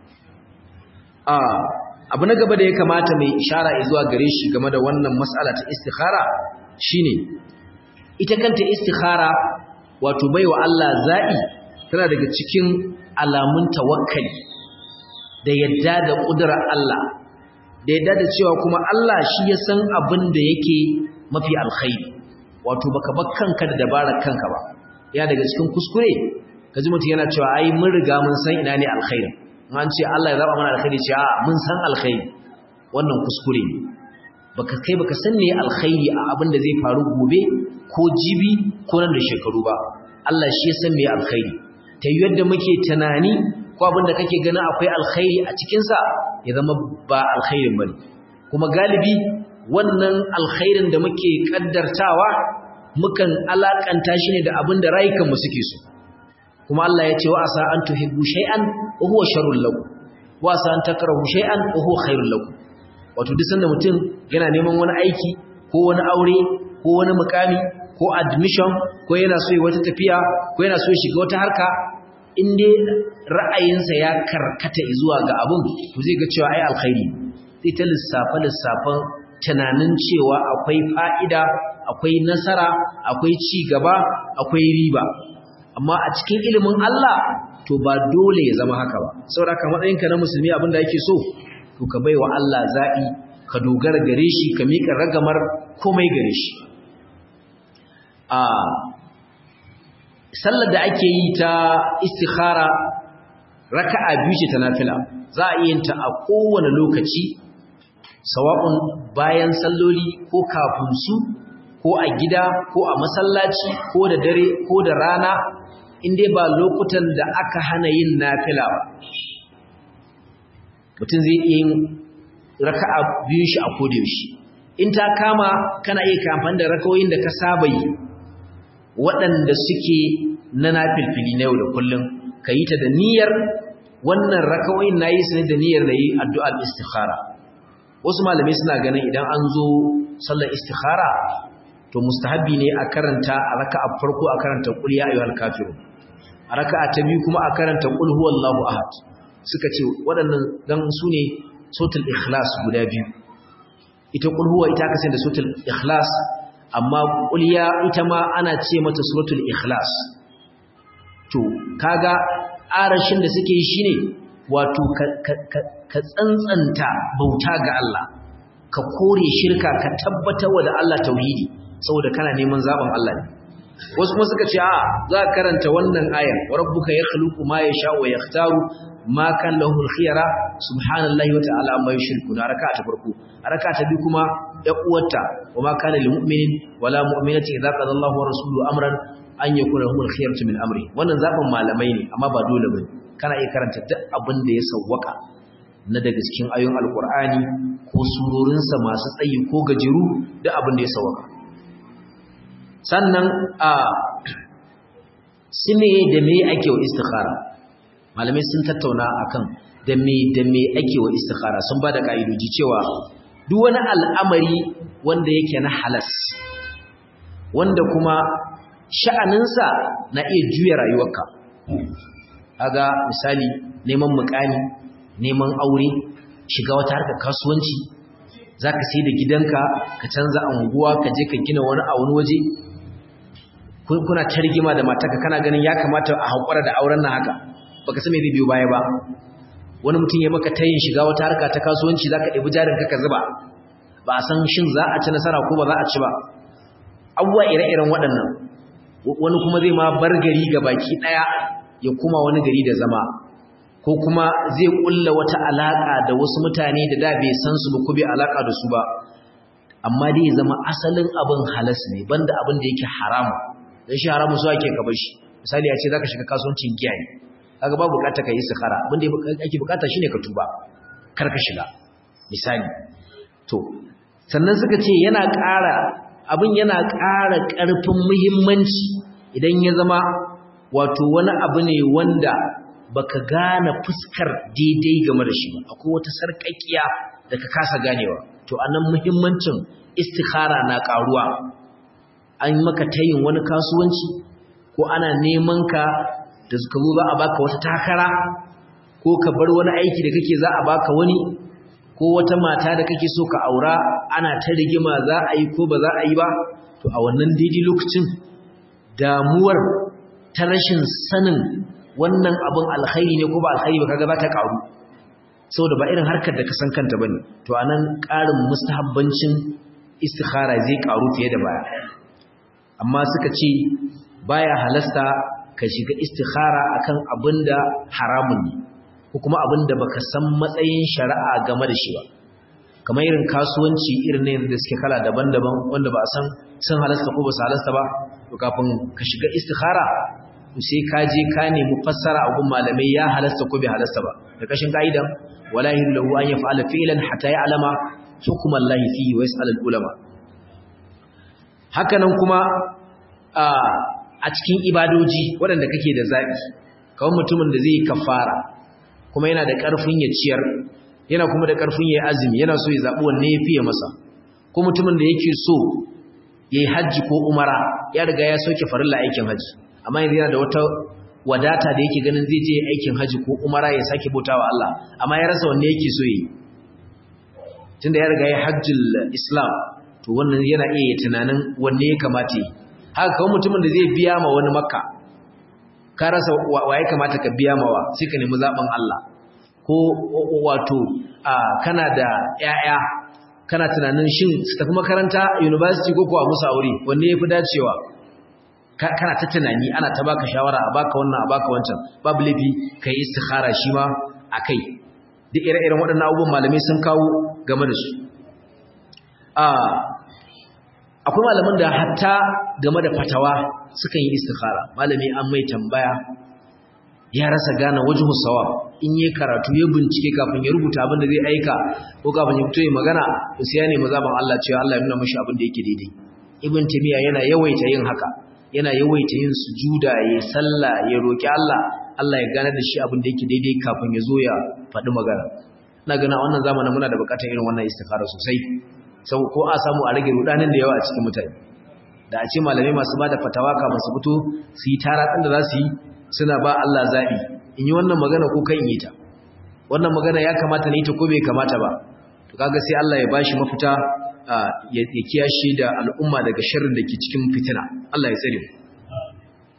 Abu na gaba da ya kamata mai ishara zuwa gare shi game da wannan mas'ala ta istikhara shine ita kanta istikhara, wato baiwa Allah za'i, tana daga cikin alamun tawakkali da yadda da ƙudurar Allah, da yadda da cewa kuma Allah shi ya san abin da yake mafi alkhairi. Wato baka bar kanka da dabarar kanka ba. Ya daga cikin kuskure kaji mutum yana cewa ai mun riga mun san ina ne alkhairi, an ce Allah ya zaba mana alkhairi, ce a mun san alkhairi. Wannan kuskure ne. Baka kai baka san me alkhairi a abin da zai faru gobe ko jibi ko nan da shekaru ba. Allah shi ya san me alkhairi. Ta yadda muke tunani ko abin da kake ganin akwai alkhairi a cikin sa ya zama ba alkhairin bane. Kuma galibi wannan alkhairin da muke kaddartawa mukan alakanta shi ne da abin da rayukanmu suke so. Kuma Allah ya ce wa asa an tuhibbu shay'an wa huwa sharrul lakum wa asa an takrahu shay'an wa huwa khairul lakum. Wato duk sanda mutum yana neman wani aiki ko wani aure ko wani mukami ko admission ko yana so yi wata tafiya ko yana so ya shiga wata harka, in dai ra'ayinsa ya karkata zuwa ga abun to zai ga cewa ai alkhairi. Sai ta lissafa lissafan tunanin cewa akwai fa'ida, akwai nasara, akwai ci gaba, akwai riba. Amma a cikin ilimin Allah to ba dole ya zama haka ba. Saboda kamar matsayinka na musulmi abin da yake so to ka baiwa Allah za'i, ka dogara gare shi, ka miƙa ragamar komai gare shi. A sallar da ake yi ta istikhara raka'a biyu ce ta nafila. Za a yi ta a kowane lokaci, sawa'un bayan salloli ko kafin su, ko a gida ko a masallaci ko da dare ko da rana, in dai ba lokutan da aka hana yin nafila ba. Mutum zai iya yin raka'a biyu shi a koda yaushe. In ta kama kana iya kamfan da rakawoyin da ka saba yi waɗanda suke na nafilfili na yau da kullum, ka yi ta da niyyar wannan rakawoyin na yi su ne da niyyar da yi addu'ar istikhara. Wasu malamai suna ganin idan an zo sallar istikhara to mustahabi ne a karanta a raka'a farko a karanta qul ya ayyuhal kafirun, a raka'a ta biyu kuma a karanta qul huwallahu ahad. Suka ce waɗannan dan su ne suratul ikhlas guda biyu. Ita qul huwa ita aka sai da suratul ikhlas, amma qul ya ita ma ana ce mata suratul ikhlas. to kaga arashin da suke yi shine wato ka tsantsanta bauta ga Allah ka kore shirka ka tabbatar wa da Allah tauhidi saboda kana neman zaben Allah ne wasu kuma suka ce a za ka karanta wannan ayar wa rabbuka yakhluqu ma yasha wa yakhtaru ma kan lahu al-khiyara subhanallahi wa ta'ala amma yushrikuna raka'a ta farko raka'a ta biyu kuma ya uwarta wa ma kana lil mu'minin wala mu'minati idza qada Allahu wa rasuluhu amran an yakuna lahu al-khiyaratu min amri wannan zaben malamai ne amma ba dole bane kana iya karanta duk abin da ya sawwaka na daga cikin ayoyin alqur'ani ko surorinsa masu tsayi ko gajeru duk abin da ya sawwaka sannan a sime da me ake wa istikhara malamai sun tattauna akan da me da me ake wa istikhara sun bada kaidoji cewa duk wani al'amari wanda yake na halas wanda kuma sha'aninsa na iya juya rayuwarka kaga misali neman mukami neman aure shiga wata harkar kasuwanci zaka sai da gidanka ka canza anguwa ka je ka gina wani a wani waje kuna targima da matarka kana ganin ya kamata a haƙura da auren nan haka baka san me zai biyo baya ba wani mutum ya maka tayin shiga wata harka ta kasuwanci zaka ɗebi jarin ka ka zuba ba a san shin za a ci nasara ko ba za a ci ba abubuwa ire-iren waɗannan wani kuma zai ma bar gari ga baki ɗaya ya kuma wani gari da zama ko kuma zai ƙulla wata alaƙa da wasu mutane da da bai san su ba ko bai alaƙa da su ba amma dai ya zama asalin abin halas ne banda abin da yake haramu dan shi haramu su ake ka bar shi misali ya ce zaka shiga kasuwancin giya ne kaga babu bukata kai istikhara abin da ake bukata shine ka tuba kar ka shiga misali to sannan suka ce yana ƙara abin yana ƙara ƙarfin muhimmanci idan ya zama wato wani abu ne wanda baka gane fuskar daidai game da shi ba akwai wata sarƙaƙiya da ka kasa ganewa to anan muhimmancin istikhara na ƙaruwa an maka tayin wani kasuwanci ko ana neman ka da suka zo za a baka wata takara ko ka bar wani aiki da kake za a baka wani ko wata mata da kake so ka aura ana ta rigima za a yi ko ba za a yi ba to a wannan daidai lokacin damuwar ta rashin sanin wannan abin alkhairi ne ko ba alkhairi ba kaga za ta karu saboda ba irin harkar da ka san kanta bane to anan ƙarin mustahabbancin istikhara zai karu fiye da baya amma suka ce baya halasta ka shiga istikhara akan abinda haramun ne ko kuma abinda baka san matsayin shari'a game da shi ba kamar irin kasuwanci irin ne da suke kala daban-daban wanda ba a san sun halasta ko ba su halasta ba to kafin ka shiga istikhara to sai ka je ka nemi fassara a gun malamai ya halasta ko bai halasta ba da kashin kaidan wala yahilu lahu an yaf'ala fi'lan hatta ya'lama hukman lahi fihi wa yas'al al-ulama hakanan kuma a cikin ibadoji waɗanda kake da zaɓi kawai mutumin da zai yi kafara kuma yana da ƙarfin ya ciyar yana kuma da ƙarfin ya azumi yana so ya zaɓi wanne ya fiye masa ko mutumin da yake so ya yi hajji ko umara ya riga ya soke farilla aikin hajji amma yanzu yana da wata wadata da yake ganin zai je aikin hajji ko umara ya sake bautawa Allah amma ya rasa wanne yake so yi tunda ya riga ya hajjul islam to wannan yana iya tunanin wanne ya kamata yi haka kawai mutumin da zai biya ma wani makka ka rasa wa ya kamata ka biya mawa sai ka nemi zaben Allah ko wato kana da ƴaƴa kana tunanin shin su tafi makaranta university ko kuwa musu aure wanne yafi dacewa kana ta tunani ana ta baka shawara a baka wannan a baka wancan babu laifi kai istikhara shi ma akai duk ire-iren waɗannan abubuwan malamai sun kawo game da su akwai malaman da hatta game da fatawa sukan yi istikhara malami an mai tambaya ya rasa gane wajhu sawab in yi karatu ya bincike kafin ya rubuta abin da zai aika ko kafin ya fito ya magana to sai ya nemi zaban Allah cewa Allah ya nuna mishi abin da yake daidai ibn timiya yana yawaita yin haka yana yawaita yin sujuda ya sallah ya roki Allah Allah ya gane da shi abin da yake daidai kafin ya zo ya faɗi magana ina gana wannan zamanin muna da bukatar irin wannan istikhara sosai sau ko a samu a rage rudanin da yawa a cikin mutane da a ce malamai masu ba da fatawa kafin su fito su yi taratsin da za su yi suna ba Allah zaɓi in yi wannan magana ko kan yi ta wannan magana ya kamata ne ta ko bai kamata ba to kaga sai Allah ya bashi mafita ya kiyashe da al'umma daga sharrin da ke cikin fitina Allah ya tsare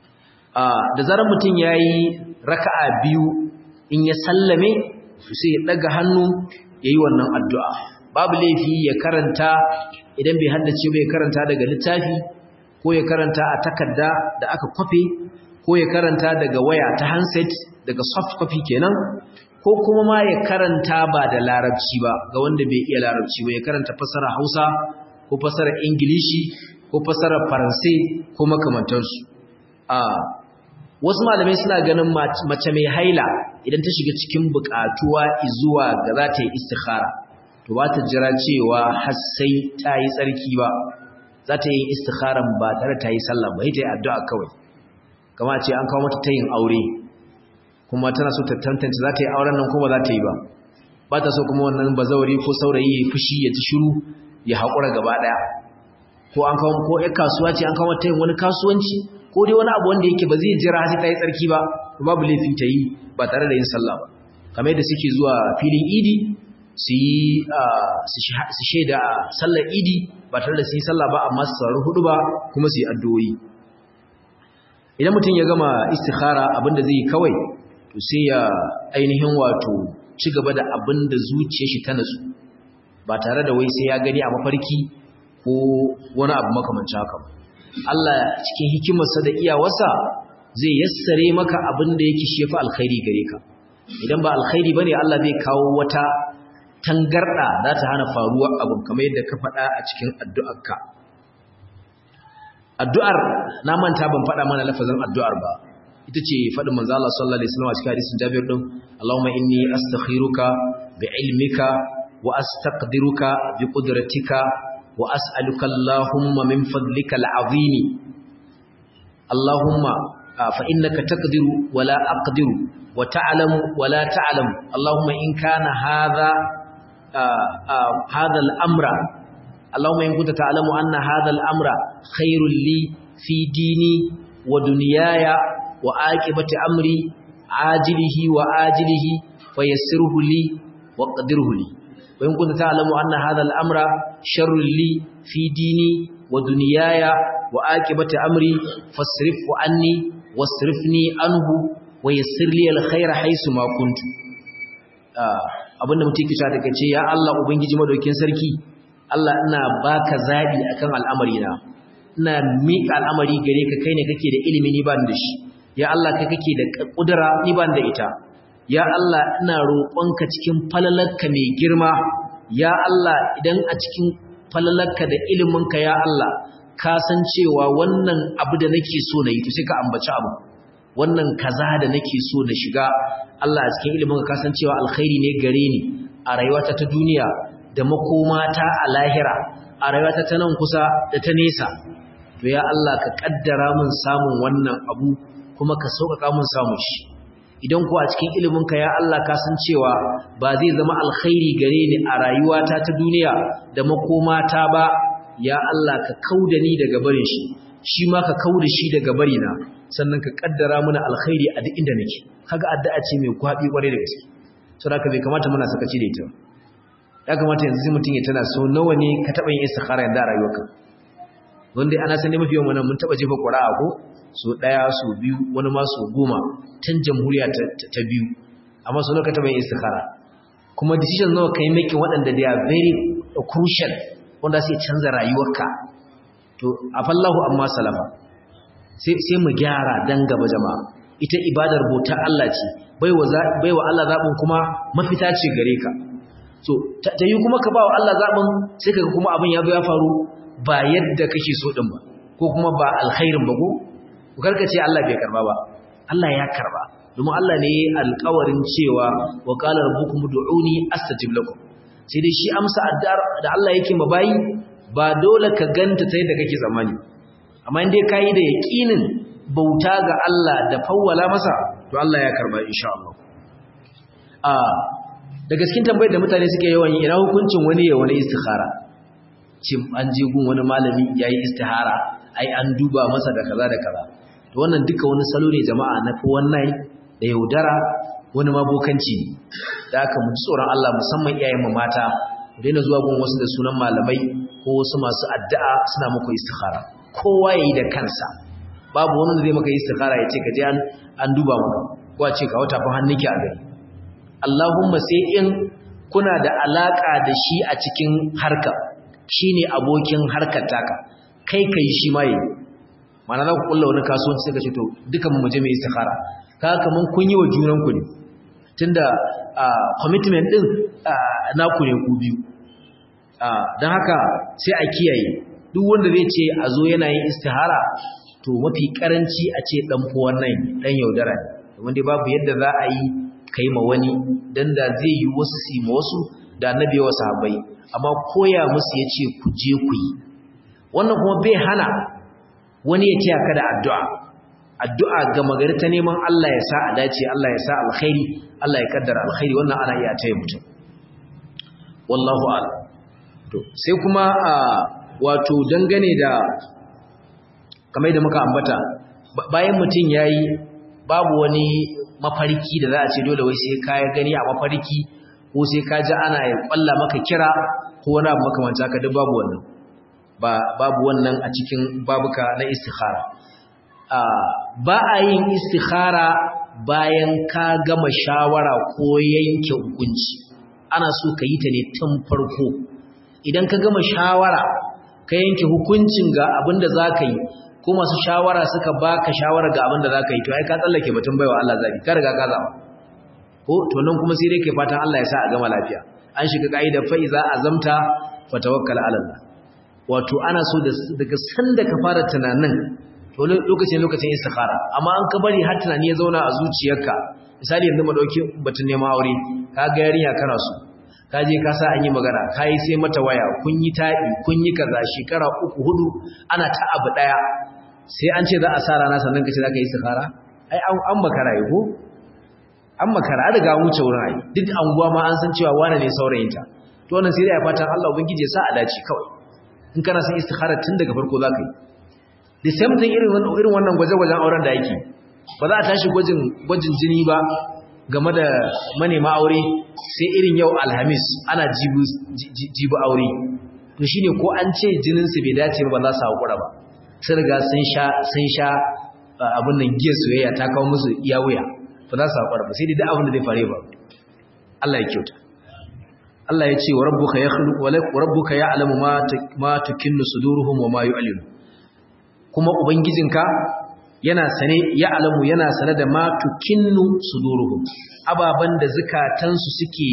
da zarar mutum yayi raka'a biyu in ya sallame sai ya daga hannu yayi wannan addu'a babu laifi ya karanta idan bai haddace bai karanta daga littafi ko ya karanta a takarda da aka kwafe ko ya karanta daga waya ta handset daga soft copy kenan ko kuma ma ya karanta ba da larabci ba ga wanda bai iya larabci ba ya karanta fasara Hausa ko fasara Ingilishi ko fasara Faransai ko makamantansu a wasu malamai suna ganin mace mai haila idan ta shiga cikin bukatuwa zuwa ga za ta yi istikhara to ba ta jira cewa har sai ta yi tsarki ba za ta yi istikharan ba tare ta yi sallah ba ita yi addu'a kawai kama ce an kawo mata tayin aure kuma tana so ta tantance za ta yi auren nan ko ba za ta yi ba ba ta so kuma wannan bazawari ko saurayi ya fushi ya ci shiru ya haƙura gaba ɗaya ko an kawo ko ƴar kasuwa ce an kawo mata tayin wani kasuwanci ko dai wani abu wanda yake ba zai jira sai ta yi tsarki ba babu laifin ta yi ba tare da yin sallah ba kamar yadda suke zuwa filin idi su yi su shaida sallar idi ba tare da su yi sallah ba amma su saurari hudu ba kuma su yi addu'o'i idan mutum ya gama istikhara abinda zai yi kawai to sai ya ainihin wato ci gaba da abinda zuciyar shi ta natsu ba tare da wai sai ya gani a mafarki ko wani abu makamancin haka Allah cikin hikimarsa da iyawarsa zai yassare maka abinda yake shefa alkhairi gare ka idan ba alkhairi bane Allah zai kawo wata tangarda za ta hana faruwar abin kamar yadda ka faɗa a cikin addu'arka addu'ar na manta ban faɗa mana lafazin addu'ar ba ita ce faɗin manzo Allah sallallahu alaihi wasallam a cikin hadisin Jabir din Allahumma inni astakhiruka bi ilmika wa astaqdiruka bi qudratika wa as'aluka Allahumma min fadlika al'azim Allahumma fa innaka taqdiru wa la aqdiru wa ta'lamu wa la ta'lamu Allahumma in kana hadha hadha al-amra Allahumma in kunta ta'lamu anna hadha al-amra khairul li fi dini wa dunyaya wa aqibati amri ajilihi wa ajilihi fayassirhu li wa qaddirhu li wa in kunta ta'lamu anna hadha al-amra sharrul li fi dini wa dunyaya wa aqibati amri fasrifhu anni wasrifni anhu wa yassir li al-khayra haythu ma kuntu abinda mutum yake cewa daga ce ya Allah ubangiji madaukin sarki Allah ina baka zabi akan al'amari na ina miƙa al'amari gare ka kai ne kake da ilimi ni ban da shi ya Allah kai kake da kudura ni ban da ita ya Allah ina roƙonka cikin falalarka mai girma ya Allah idan a cikin falalarka da iliminka ya Allah ka san cewa wannan abu da nake so na yi to sai ka ambaci abu wannan kaza da nake so na shiga Allah a cikin iliminka ka san cewa alkhairi ne gare ni a rayuwata ta duniya da makomata a lahira a rayuwata ta nan kusa da ta nesa to ya Allah ka kaddara mun samun wannan abu kuma ka sauƙaƙa mun samu shi idan ko a cikin iliminka ya Allah ka san cewa ba zai zama alkhairi gare ni a rayuwata ta duniya da makomata ba ya Allah ka kauda ni daga barin shi shi ma ka kauda shi daga barina sannan ka kaddara mana alkhairi a duk inda nake kaga addu'a ce mai kwabi kware da gaske saboda haka bai kamata muna sakaci da ita ya kamata yanzu sai mutum ya tana so nawa ne ka taba yin istikhara yanzu a rayuwarka wanda ana san mafi yawan wannan mun taba jefa qura'a ko so daya so biyu wani ma so goma tun jamhuriya ta biyu amma so ka taba yin istikhara kuma decision nawa kai making waɗanda they are very crucial wanda sai canza rayuwarka to afallahu amma salafa sai sai mu gyara dan gaba jama'a ita ibadar bauta Allah ce baiwa baiwa Allah zabin kuma mafita ce gare ka so ta yi kuma ka bawa Allah zabin sai kaga kuma abin ya zo ya faru ba yadda kake so din ba ko kuma ba alkhairin ba ko ku karkace Allah bai karba ba Allah ya karba domin Allah ne alƙawarin cewa wa qala rabbukum ud'uni astajib lakum sai dai shi amsa addu'ar da Allah yake mabayi ba dole ka ganta ta yadda kake zamani amma indai kai da yaqinin bauta ga Allah da fawwala masa to Allah ya karba insha Allah a daga cikin tambayar da mutane suke yawan yi ina hukuncin wani ya wani istikhara cin an je gun wani malami yayi istihara ai an duba masa da kaza da kaza to wannan duka wani salo ne jama'a na fi wannan da yaudara wani mabokanci ne da aka mu tsoron Allah musamman iyayen mu mata ku daina zuwa gun wasu da sunan malamai ko wasu masu addu'a suna muku istikhara kowa yayi da kansa babu wani da zai maka istikhara ya ce ka je an duba maka ko a ce ka wata fa hannunki a gari Allahumma sai in kuna da alaka da shi a cikin harka shine abokin harkar taka kai kai shi mai mana za ku kulla wani kasuwanci sai ka ce to dukan mu je mu istikhara kaga kaman kun yi wa junan ku ne tunda commitment din naku ne ku biyu dan haka sai a kiyaye duk wanda zai ce a zo yana yin istihara to mafi karanci a ce dan fa wannan dan yaudara ne wanda babu yadda za a yi kai ma wani dan da zai yi wasu su ma wasu da annabi wa sahabbai amma koya musu yace ku je ku yi wannan kuma bai hana wani ya taya ka da addu'a addu'a ga magari ta neman Allah ya sa a dace Allah ya sa alkhairi Allah ya kaddara alkhairi wannan ana iya taya mutum wallahu a'lam to sai kuma wato dangane da kamar da muka ambata bayan mutum yayi babu wani mafarki da za a ce dole wai sai ka gani a mafarki ko sai ka ji ana ya kwalla maka kira ko wani abu makamanta ka duk babu wannan ba babu wannan a cikin babuka na istikhara ba a yin istikhara bayan ka gama shawara ko yanke hukunci ana so ka yi ta ne tun farko idan ka gama shawara ka yanke hukuncin ga abin da za ka yi ko masu shawara suka baka shawara ga abin da za ka yi to ai ka tsallake batun baiwa Allah zabi ka riga ka zama ko to nan kuma sai dai kai fatan Allah ya sa a gama lafiya an shiga kaidar fa iza azamta fatawakkal ala Allah wato ana so daga sanda ka fara tunanin to lokacin lokacin istikhara amma an ka bari har tunani ya zauna a zuciyarka misali yanzu mu dauki batun neman aure ka ga yarinya kana so ka je ka sa an yi magana kai sai mata waya kun yi taɗi kun yi kaza shekara uku hudu ana ta abu daya sai an ce za a sa rana sannan ka ce za ka yi istikhara ai an makara yi ko an makara an riga wuce wurin ai duk anguwa ma an san cewa wane ne saurayinta to wannan sai dai ya fatan Allah ubangiji ya sa a dace kawai in kana son istikhara tun daga farko za ka yi the same thing irin wannan irin wannan gwaje-gwajen auren da yake ba za a tashi gwajin gwajin jini ba game da manema aure sai irin yau alhamis ana jibu jibu aure to shine ko an ce jinin su bai dace ba za su hakura ba sun riga sun sha sun sha abin nan giya soyayya ta kawo musu iya wuya ba za su hakura ba sai dai abin da zai fare ba Allah ya kyauta Allah ya ce wa rabbuka yakhluqu wa rabbuka ya'lamu ma ma tukinnu suduruhum wa ma yu'linu kuma ubangijinka yana sane ya'lamu yana sane da ma tukinnu suduruhum ababan da zakatansu suke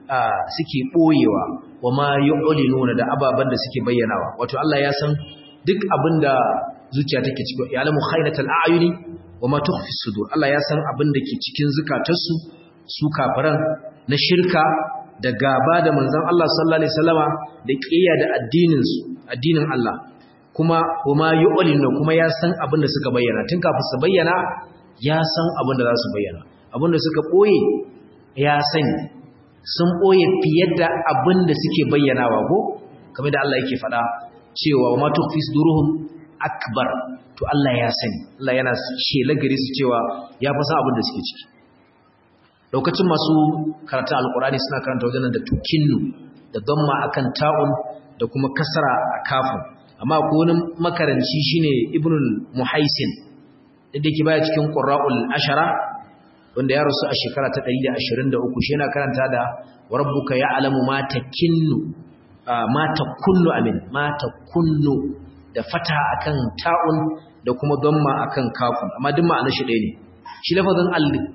suke boyewa wa ma yu'linuna da ababan da suke bayyanawa wato Allah ya san duk abinda zuciya take ciki ya'lamu khayratal a'yuni wa ma tukhfi sudur Allah ya san abin da ke cikin zakatansu su kafiran na shirka da gaba da manzon Allah sallallahu alaihi wasallama da kiyaya da addinin su addinin Allah kuma wama yu'linu kuma ya san abin da suka bayyana tun kafin su bayyana ya san abin da za su bayyana abin da suka boye ya sani sun boye fiye da abin da suke bayyanawa ko kamar da Allah yake faɗa cewa wama tukhfi suduruhum akbar to Allah ya sani Allah yana shela gare su cewa ya fa san abin da suke ciki lokacin masu karatu alqur'ani suna karanta wajen da tukinnu da damma akan ta'un da kuma kasra a kafin amma ko wani makaranci shine ibnul muhaisin da yake baya cikin qurra'ul ashara wanda ya rasu a shekara ta ɗari da ashirin da uku shi yana karanta da rabbuka ya'lamu ma takinnu ma takunnu amin ma takunnu da fata akan ta'un da kuma damma akan kafin amma duk ma'anar shi ɗaya ne shi lafazin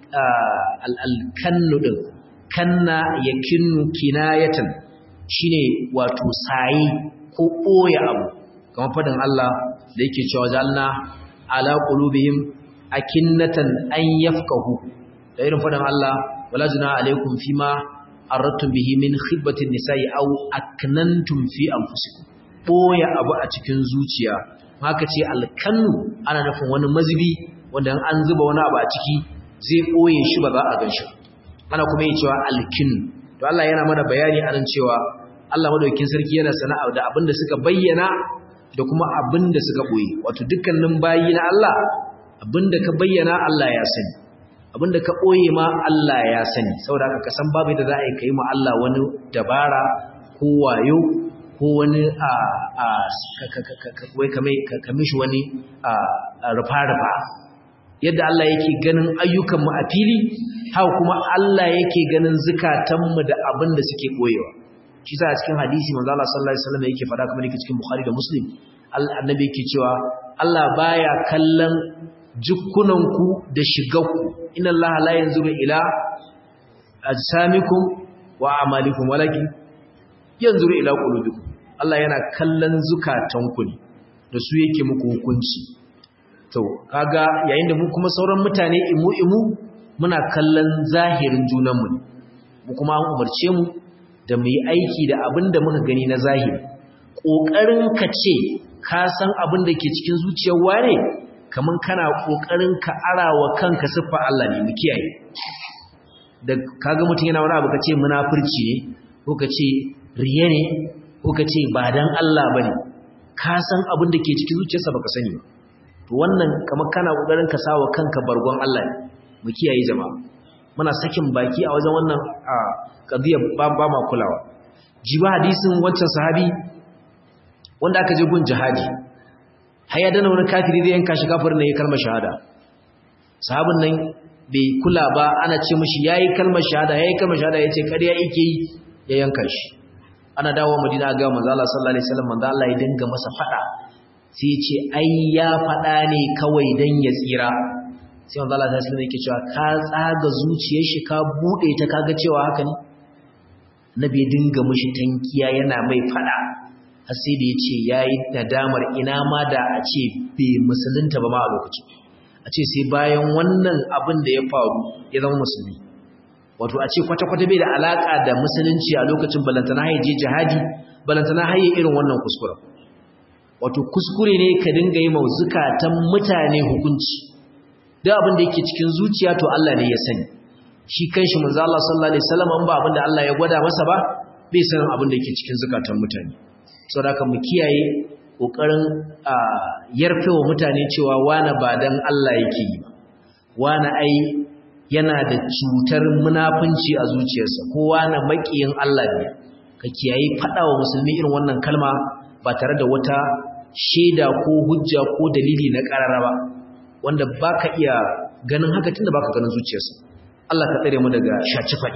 al-kannu din kanna yakinnu kinayatan shine wato sayi ko boye abu kamar fadin Allah da yake cewa jalna ala qulubihim akinnatan an yafqahu da irin fadin Allah wala juna alaikum fima aradtum bihi min khibbatin nisa'i aw aknantum fi anfusikum boye abu a cikin zuciya haka ce alkannu ana nufin wani mazubi wanda an zuba wani abu a ciki zai boye shi ba za a ganshi ana kuma yi cewa alkin to Allah yana mana bayani anan cewa Allah madaukakin sarki yana sana'a da abin da suka bayyana da kuma abin da suka boye wato dukkanin bayi na Allah abin da ka bayyana Allah ya sani abin da ka boye ma Allah ya sani saboda haka ka san babu da za a yi kai ma Allah wani dabara ko wayo ko ko wani a a wai kame shi wani a rufa-rufa yadda Allah yake ganin ayyukanmu a fili haka kuma Allah yake ganin zukatanmu da abin da suke boyewa shi sa a cikin hadisi manzo Allah sallallahu alaihi wasallam yake faɗa kuma yake cikin Bukhari da Muslim annabi yake cewa Allah baya kallon jukkunanku da shigarku inna Allah la yanzuru ila ajsamikum wa a'malikum walakin yanzuru ila qulubikum Allah yana kallon zukatanku ne da su yake muku hukunci to kaga yayin da mu kuma sauran mutane imu imu muna kallon zahirin junanmu ne mu kuma an umarce mu da mu yi aiki da abin da muka gani na zahiri kokarin ka ce ka san abin da ke cikin zuciyar wane kaman kana kokarin ka arawa kanka siffa Allah ne mu kiyaye da kaga mutun yana wani abu kace munafurci ne ko kace riya ne ko kace ba dan Allah bane ka san abin da ke cikin zuciyarsa baka sani ba to wannan kaman kana kokarin ka sawa kanka bargon Allah ne mu kiyaye jama'a muna sakin baki a wajen wannan a qadiya ba ba ma kulawa jiba hadisin wancan sahabi wanda aka je gun jihadi haya dana wani kafiri zai yanka shi kafirin ne ya kalmar shahada sahabin nan bai kula ba ana ce mishi yayi kalmar shahada yayi kalmar shahada yace kariya yake yi ya yanka shi ana dawo Madina ga manzo Allah sallallahu alaihi wasallam manzo Allah ya dinga masa fada sai ya ce ai ya fada ne kawai dan ya tsira sai manzo Allah sallallahu alaihi wasallam yake cewa ka tsaga zuciyar shi ka bude ta kaga cewa haka ne nabi ya dinga mishi tankiya yana mai fada har sai da yace yayi nadamar ina ma da a ce bai musulunta ba ma a lokacin a ce sai bayan wannan abin da ya faru ya zama musulmi wato a ce kwata-kwata bai da alaka da musulunci a lokacin balantana haye je jihadi balantana haye irin wannan kuskure wato kuskure ne ka dinga yi mauzukatan mutane hukunci duk abin da yake cikin zuciya to Allah ne ya sani shi kanshi manzo Allah sallallahu alaihi wasallam an ba abin da Allah ya gwada masa ba bai sanin abin da yake cikin zukatan mutane saboda mu kiyaye kokarin yarfewa mutane cewa wani ba dan Allah yake yi ba wani ai yana da cutar munafunci a zuciyarsa ko wani makiyin Allah ne ka kiyaye fadawa musulmi irin wannan kalma ba tare da wata sheda ko hujja ko dalili na karara ba wanda baka iya ganin haka tunda baka ganin zuciyarsa Allah ka tsare mu daga shaci fadi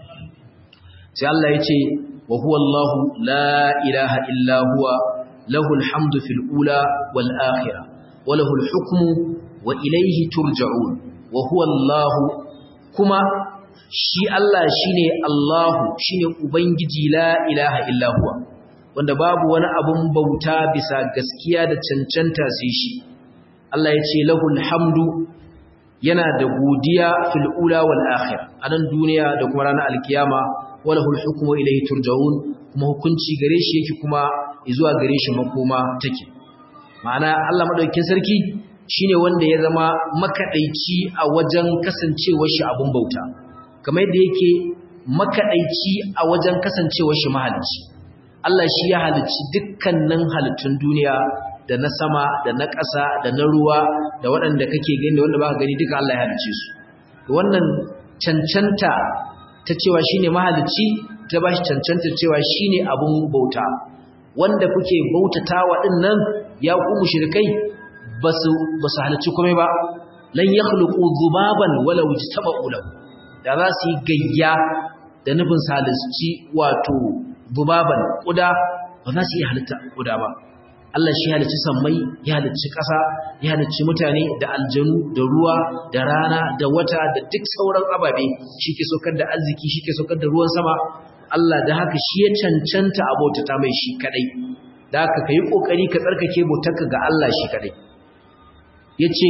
sai Allah ya ce wa huwa Allahu la ilaha illa huwa lahul hamdu fil ula wal akhirah wa lahul hukmu wa ilayhi turja'un wa huwa Allahu kuma shi Allah shine Allahu shine ubangiji la ilaha illa huwa wanda babu wani abun bauta bisa gaskiya da cancanta sai shi Allah ya ce lahul hamdu yana da godiya fil ula wal akhirah anan duniya da kuma ranar alkiyama walahul hukmu ilayhi turja'un kuma hukunci gare shi yake kuma zuwa gare shi makoma take ma'ana Allah madaukakin sarki shine wanda ya zama makadaici a wajen kasancewar shi abun bauta kamar yadda yake makadaici a wajen kasancewar shi mahalicci Allah shi ya halicci dukkanin halittun duniya da na sama da na ƙasa da na ruwa da waɗanda kake gani da wanda baka gani duka Allah ya halicce su wannan cancanta ta cewa shine mahalicci ta bashi cancanta cewa shine abun bauta wanda kuke bautatawa din nan ya ku mushrikai basu basu halicci komai ba lan yakhluqu dhubaban wala wajtaba'u lahu da za su yi gayya da nufin salisci wato dhubaban kuda ba za su yi halitta kuda ba Allah shi halicci sammai ya halicci ƙasa ya halicci mutane da aljanu da ruwa da rana da wata da duk sauran ababe shi ke saukar da arziki shi ke saukar da ruwan sama Allah da haka shi ya cancanta abota mai shi kadai da haka kai kokari ka tsarkake bautarka ga Allah shi kadai yace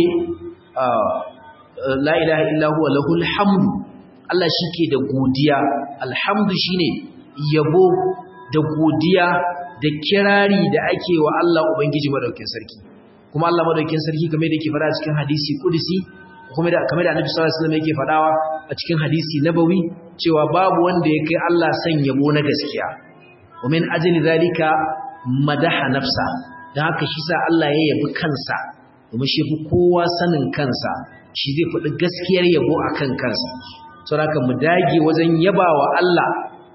la ilaha illa huwa lahul hamdu Allah shike da godiya alhamdu shine yabo da godiya da kirari da ake wa Allah Ubangiji madaukakin sarki kuma Allah madaukakin sarki kamar da yake fara cikin hadisi kudusi kuma da kamar da Annabi sallallahu alaihi wasallam yake fadawa a cikin hadisi nabawi cewa babu wanda ya kai Allah san yabo na gaskiya wa min ajli zalika madaha nafsa dan haka shi sa Allah ya yabi kansa kuma shi fi kowa sanin kansa shi zai faɗi gaskiyar yabo akan kansa saboda mu dage wajen yabawa Allah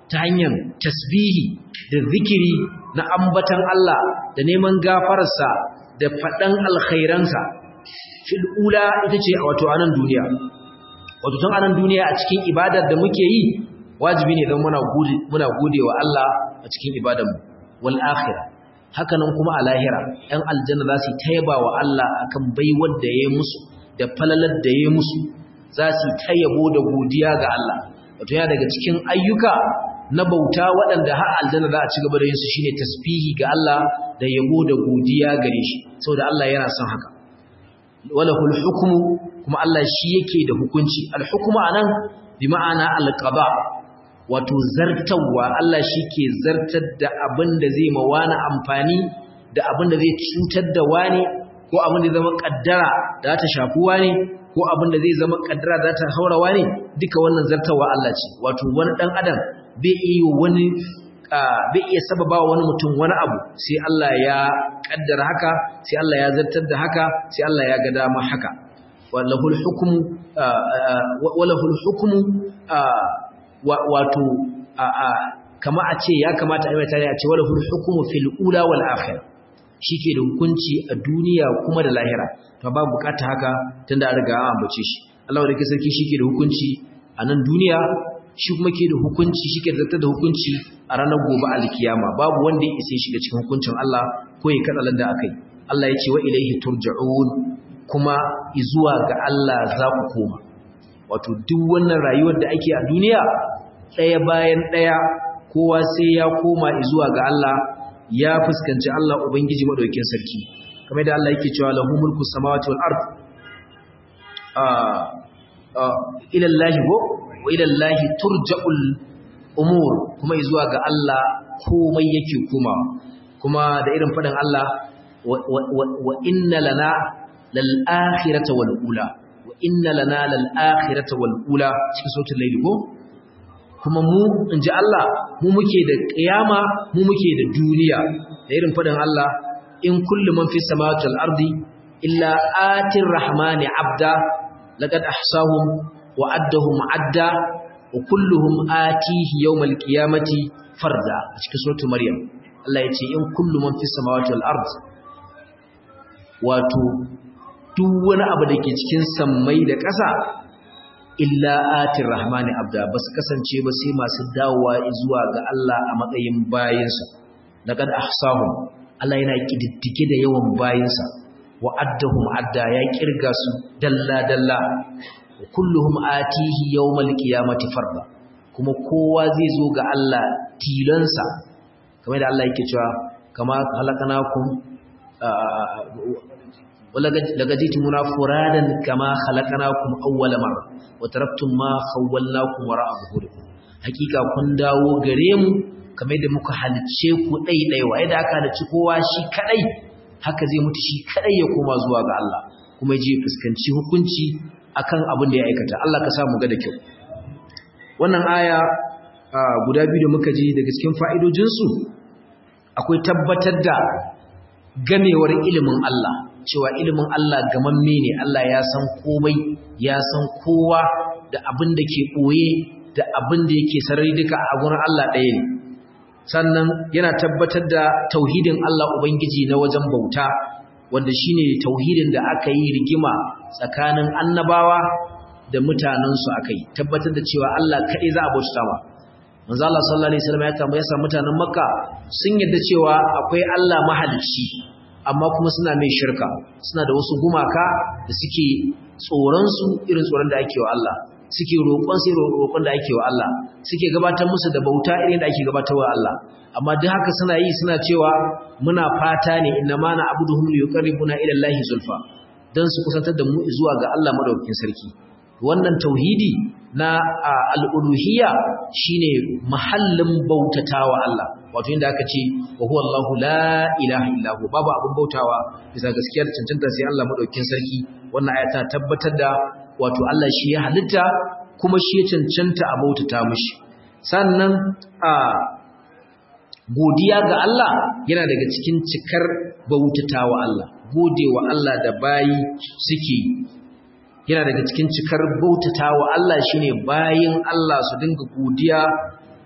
ta hanyar tasbihi da zikiri na ambatan Allah da neman gafararsa da faɗan alkhairansa fil ula ita ce wato anan duniya wato tun anan duniya a cikin ibadar da muke yi wajibi ne don muna gode muna gode wa Allah a cikin ibadarmu wal akhirah hakanan kuma a lahira ɗan aljanna za su tayaba wa Allah akan baiwar da yayi musu da falalar da yayi musu za su tayabo da godiya ga Allah wato ya daga cikin ayyuka na bauta waɗanda har aljanna za a ci gaba da yin su shine tasbihi ga Allah da yabo da godiya gare shi saboda Allah yana son haka walahul hukmu kuma Allah shi yake da hukunci al-hukmu anan bi ma'ana al-qada wato zartawa Allah shi ke zartar da abin da zai ma wani amfani da abin da zai cutar da wani ko abin da zama kaddara da ta shafi wani ko abin da zai zama kaddara da ta haura wani duka wannan zartawa Allah ce wato wani dan adam bai iya wani bai iya sababa wani mutum wani abu sai Allah ya kaddara haka sai Allah ya zartar da haka sai Allah ya ga dama haka walahul hukmu walahul hukmu wato kama a ce ya kamata a yi tare a ce walahul hukmu fil ula wal akhirah shike da hukunci a duniya kuma da lahira to ba bukata haka tunda an riga an ambace shi Allah da ke sarki shike da hukunci a nan duniya shi kuma ke da hukunci shi ke zartar da hukunci a ranar gobe alkiyama babu wanda ya isa shiga cikin hukuncin Allah ko ya katsalar da akai Allah ya ce wa ilaihi turja'un kuma izuwa ga Allah za ku koma wato duk wannan rayuwar da ake a duniya ɗaya bayan ɗaya kowa sai ya koma izuwa ga Allah ya fuskanci Allah ubangiji madaukakin sarki kamar da Allah yake cewa lahu mulku samawati wal ard ah ila Allah wa ila Allah turja'ul umur kuma zuwa ga Allah komai yake kuma kuma da irin fadin Allah wa inna lana lal akhirata wal ula wa inna lana lal akhirata wal ula cikin sautin laili ko kuma mu inji Allah mu muke da kiyama mu muke da duniya da irin fadin Allah in kullu man fis samawati wal ardi illa atir rahmani abda laqad ahsahum wa addahum adda wa kulluhum atihi yawmal qiyamati farda a cikin suratul maryam Allah ya ce in kullu man fis samawati wal ard wato duk wani abu da ke cikin sammai da ƙasa illa atir rahmani abda bas kasance ba sai masu dawowa zuwa ga Allah a matsayin bayinsa laqad ahsahum Allah yana kididdige da yawan bayinsa wa addahum adda ya kirga su dalla dalla kulluhum atihi yawmal qiyamati farda kuma kowa zai zo ga Allah tilansa kamar da Allah yake cewa kama khalaqnakum wala lagajitumuna furadan kama khalaqnakum awwala marra wa taraktum ma khawwalnakum wara'a zuhurikum hakika kun dawo gare mu kamar da muka halice ku daidaiwa yadda aka halice kowa shi kadai haka zai mutu shi kadai ya koma zuwa ga Allah kuma je fuskanci hukunci akan abin da ya aikata Allah ka samu ga da kyau wannan aya guda biyu da muka ji daga cikin fa'idojinsu akwai tabbatar da gamewar ilimin Allah cewa ilimin Allah gamamme ne Allah ya san komai ya san kowa da abin da ke ɓoye da abin da yake sarari duka a gurin Allah ɗaya ne sannan yana tabbatar da tauhidin Allah Ubangiji na wajen bauta wanda shine tauhidin da aka yi rigima tsakanin annabawa da mutanensu aka yi tabbatar da cewa Allah kaɗai za a bauta ma manzo Allah sallallahu alaihi wasallam ya tambaya sa mutanen Makka sun yadda cewa akwai Allah mahalicci amma kuma suna mai shirka suna da wasu gumaka da suke tsoron su irin tsoron da ake wa Allah suke roƙon sai roƙon da ake wa Allah suke gabatar musu da bauta irin da ake gabatarwa Allah amma duk haka suna yi suna cewa muna fata ne inna ma na abuduhum yuqarribuna ila Allahi zulfa dan su kusantar da mu zuwa ga Allah madaukakin sarki wannan tauhidi na al-uluhiyya shine mahallin bautatawa Allah wato inda aka ce wa huwa Allahu la ilaha illa hu babu abun bautawa bisa gaskiyar cancanta sai Allah madaukakin sarki wannan aya ta tabbatar da wato Allah shi ya halitta kuma shi ya cancanta a bautata mishi sannan a godiya ga Allah yana daga cikin cikar bautatawa Allah godewa Allah da bayi suke yana daga cikin cikar bautatawa Allah shine bayin Allah su dinga godiya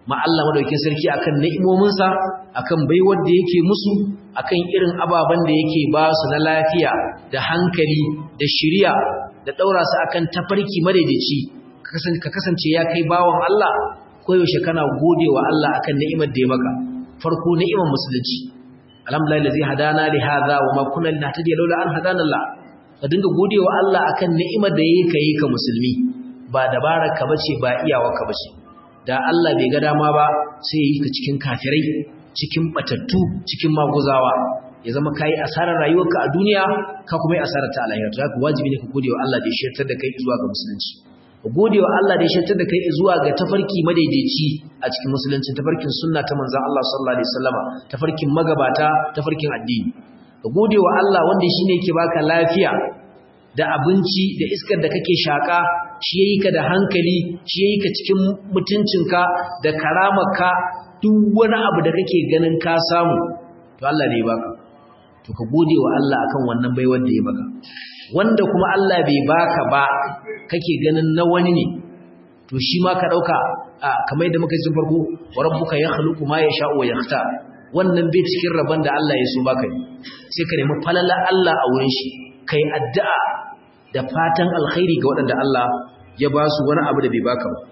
ma Allah madaukakin sarki akan ni'imominsa akan baiwar da yake musu akan irin ababen da yake ba su na lafiya da hankali da shiriya da daura su akan tafarki madaidaici ka kasance ya kai bawon Allah koyaushe kana godewa Allah akan ni'imar da ya maka farko ni'imar musulunci alhamdulillah allazi hadana li hadha wa ma kunna linahtadiya laula an hadana Allah ka dinga godewa Allah akan ni'imar da yake kai ka musulmi ba dabararka bace ba iyawarka bace da Allah bai ga dama ba sai yi ka cikin kafirai cikin batattu cikin maguzawa ya zama kai asarar rayuwarka a duniya ka kuma yi asarar ta a lahira to haka wajibi ne ka godewa Allah da ya shirtar da kai zuwa ga musulunci godewa Allah da ya shirtar da kai zuwa ga tafarki madaidaici a cikin musulunci tafarkin sunna ta manzon Allah sallallahu alaihi wasallama tafarkin magabata tafarkin addini godewa Allah wanda shine yake baka lafiya da abinci da iskar da kake shaka shi yayi ka da hankali shi yayi ka cikin mutuncinka da karamarka duk wani abu da kake ganin ka samu to Allah ne ya baka to ka godewa Allah akan wannan baiwar da ya baka wanda kuma Allah bai baka ba kake ganin na wani ne to shi ma ka dauka kamar yadda muka ji farko wa rabbuka yakhluqu ma yasha'u wa yakhtar wannan bai cikin rabon da Allah ya so baka sai ka nemi falala Allah a wurin shi kai addu'a da fatan alkhairi ga waɗanda Allah ya ba su wani abu da bai baka ba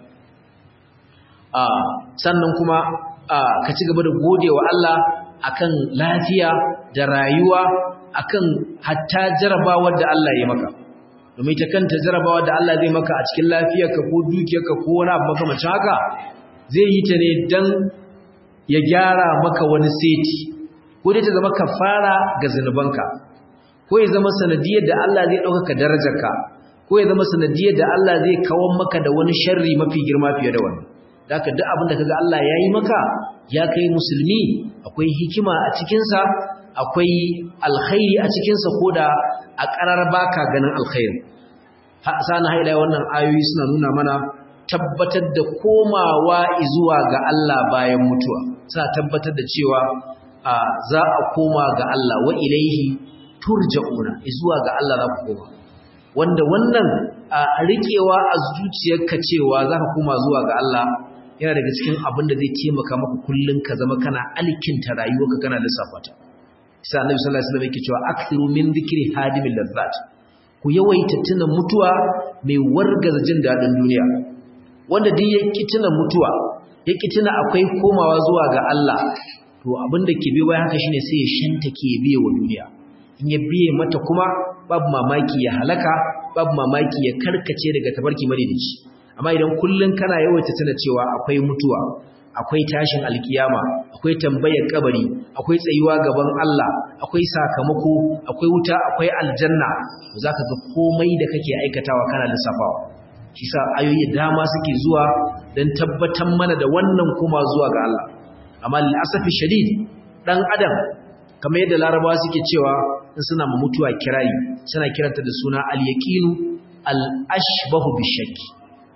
a sannan kuma ka ci gaba da godewa Allah akan lafiya da rayuwa akan hatta jarabawar da Allah ya maka domin ta kanta jarabawar da Allah zai maka a cikin lafiyarka ko dukiyarka ko wani abu makamancin haka zai yi ta ne dan ya gyara maka wani seti ko dai ta zama kafara ga zanubanka ko ya zama sanadiyar da Allah zai ɗaukaka darajarka ko ya zama sanadiyar da Allah zai kawar maka da wani sharri mafi girma fiye da wannan haka duk abin da kaga Allah ya yi maka ya kai musulmi akwai hikima a cikinsa akwai alkhairi a cikinsa ko da a ƙarar baka ganin alkhairi sana haila wannan ayoyi suna nuna mana tabbatar da komawa zuwa ga Allah bayan mutuwa suna tabbatar da cewa za a koma ga Allah wa ilaihi turja'una zuwa ga Allah za ku koma wanda wannan a riƙewa a zuciyarka cewa za ka koma zuwa ga Allah yana daga cikin abin da zai taimaka maka kullun ka zama kana alkinta rayuwarka kana lissafa ta sai Annabi sallallahu alaihi wasallam yake cewa akthiru min dhikri hadimil ladzat ku yawaita tuna mutuwa mai wargaza jin dadin duniya wanda duk yake tuna mutuwa yake tuna akwai komawa zuwa ga Allah to abin da ke biyo bayan haka shine sai ya shanta ke biye wa duniya in ya biye mata kuma babu mamaki ya halaka babu mamaki ya karkace daga tabarki madaidaici amma idan kullun kana yawaita tuna cewa akwai mutuwa akwai tashin alkiyama akwai tambayar kabari akwai tsayuwa gaban Allah akwai sakamako akwai wuta akwai aljanna zaka ga komai da kake aikatawa kana lissafawa shi sa ayoyi dama suke zuwa dan tabbatar mana da wannan kuma zuwa ga Allah amma lil asafi shadid dan adam kamar yadda larabawa suke cewa in suna ma mutuwa kirayi suna kiranta da suna al-yaqinu al-ashbahu bishakki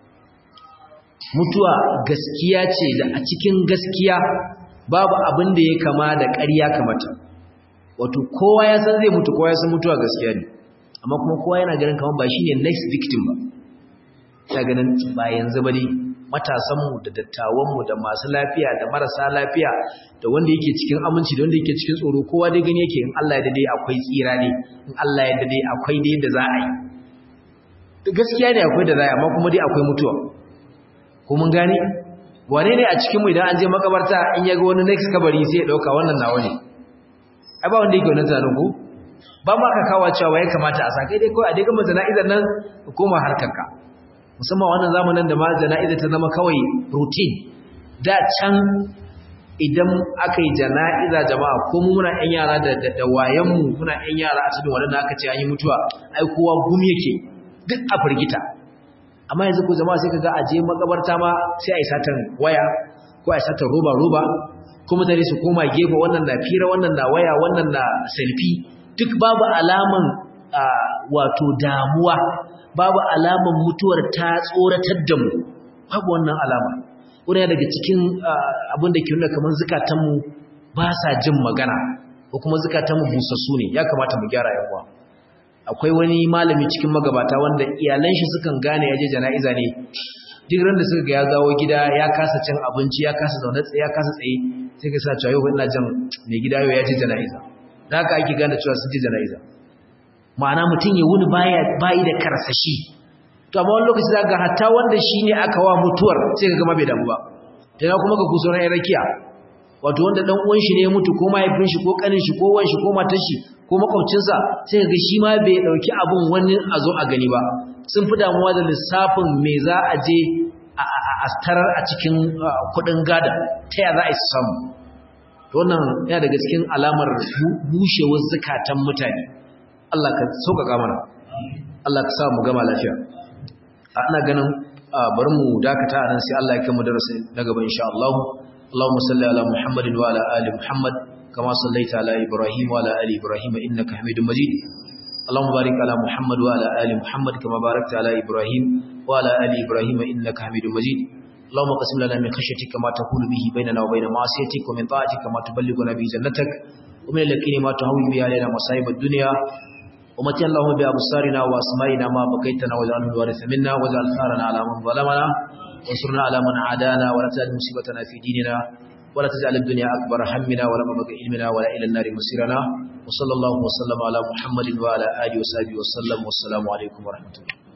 mutuwa gaskiya ce da a cikin gaskiya babu abin da ya kama da ƙarya kamata wato kowa ya san zai mutu kowa ya san mutuwa gaskiya ne amma kuma kowa yana ganin kamar ba shine next victim ba ya ganin ba yanzu bane matasanmu da dattawanmu da masu lafiya da marasa lafiya da wanda yake cikin aminci da wanda yake cikin tsoro kowa dai gani yake in Allah ya dade akwai tsira ne in Allah ya dade akwai dai da za a yi gaskiya ne akwai da za a yi amma kuma dai akwai mutuwa ko mun gane wane ne a cikin mu idan an je makabarta in ya ga wani next kabari sai ya dauka wannan nawa ne ai ba wanda yake wannan tunanin ko ba ma ka kawo cewa ya kamata a sa kai dai ko a dai ga jana'izar nan koma harkarka musamman wannan zamanin da ma jana'iza ta zama kawai routine da can idan aka yi jana'iza jama'a ko mu muna ƴan yara da da wayanmu muna ƴan yara a cikin wannan aka ce an yi mutuwa ai kowa gumi yake duk a firgita amma yanzu ko jama'a sai kaga aje makabarta ma sai ai satan waya ko ai satan roba roba ko mutane su koma gefe wannan na fira wannan na waya wannan na selfie duk babu alaman wato damuwa babu alaman mutuwar ta tsoratar da mu babu wannan alama wannan daga cikin abin da ke nuna kaman zakatanmu ba sa jin magana ko kuma zakatanmu busassu ne ya kamata mu gyara yawa akwai wani malami cikin magabata wanda iyalan shi sukan gane yaje jana'iza ne duk ran da suka ga ya dawo gida ya kasa cin abinci ya kasa zaune tsaye ya kasa tsaye sai ka sa cewa yau ina jin mai gida yau ya ji jana'iza da haka ake gane cewa sun ji jana'iza ma'ana mutum ya wuni baya bayi da karsashi to amma wani lokaci zaka ga hatta wanda shine aka wa mutuwar sai ka ga ma bai damu ba tana kuma ga kusuran rakiya wato wanda dan uwan shi ne ya mutu ko mahaifin shi ko kanin shi ko wan shi ko matar shi ko makwabcinsa sai ka ga shi ma bai dauki abun wani a zo a gani ba sun fi damuwa da lissafin me za a je a tarar a cikin kudin gada ta ya za a yi samu to wannan yana daga cikin alamar bushewar zakatan mutane Allah ka sauƙaƙa mana Allah ka sa mu gama lafiya ana ganin bari mu dakata a nan sai Allah ya kai mu darasi na gaba insha Allah Allahumma salli ala Muhammadin wa ala ali Muhammad kama sallaita ala Ibrahim wa ala ali Ibrahim innaka Hamidum Majid Allahumma barik ala Muhammad wa ala ali Muhammad kama barakta ala Ibrahim wa ala ali Ibrahim innaka Hamidum Majid Allahumma qasim lana min khashyatika ma tahulu bihi bainana wa bain ma'siyatik wa min ta'atika ma tuballighuna bihi jannatak wa min al-yaqini ma tahawwi bihi alaina masa'ib ad-dunya ومتي اللهم بأبصارنا وأسمائنا ما بقيتنا واجعله الوارث منا واجعل ثارنا على من ظلمنا وانصرنا على من عادانا ولا تجعل مصيبتنا في ديننا ولا تجعل الدنيا أكبر همنا ولا مبلغ علمنا ولا إلى النار مصيرنا وصلى الله وسلم على محمد وعلى آله وصحبه وسلم والسلام عليكم ورحمة الله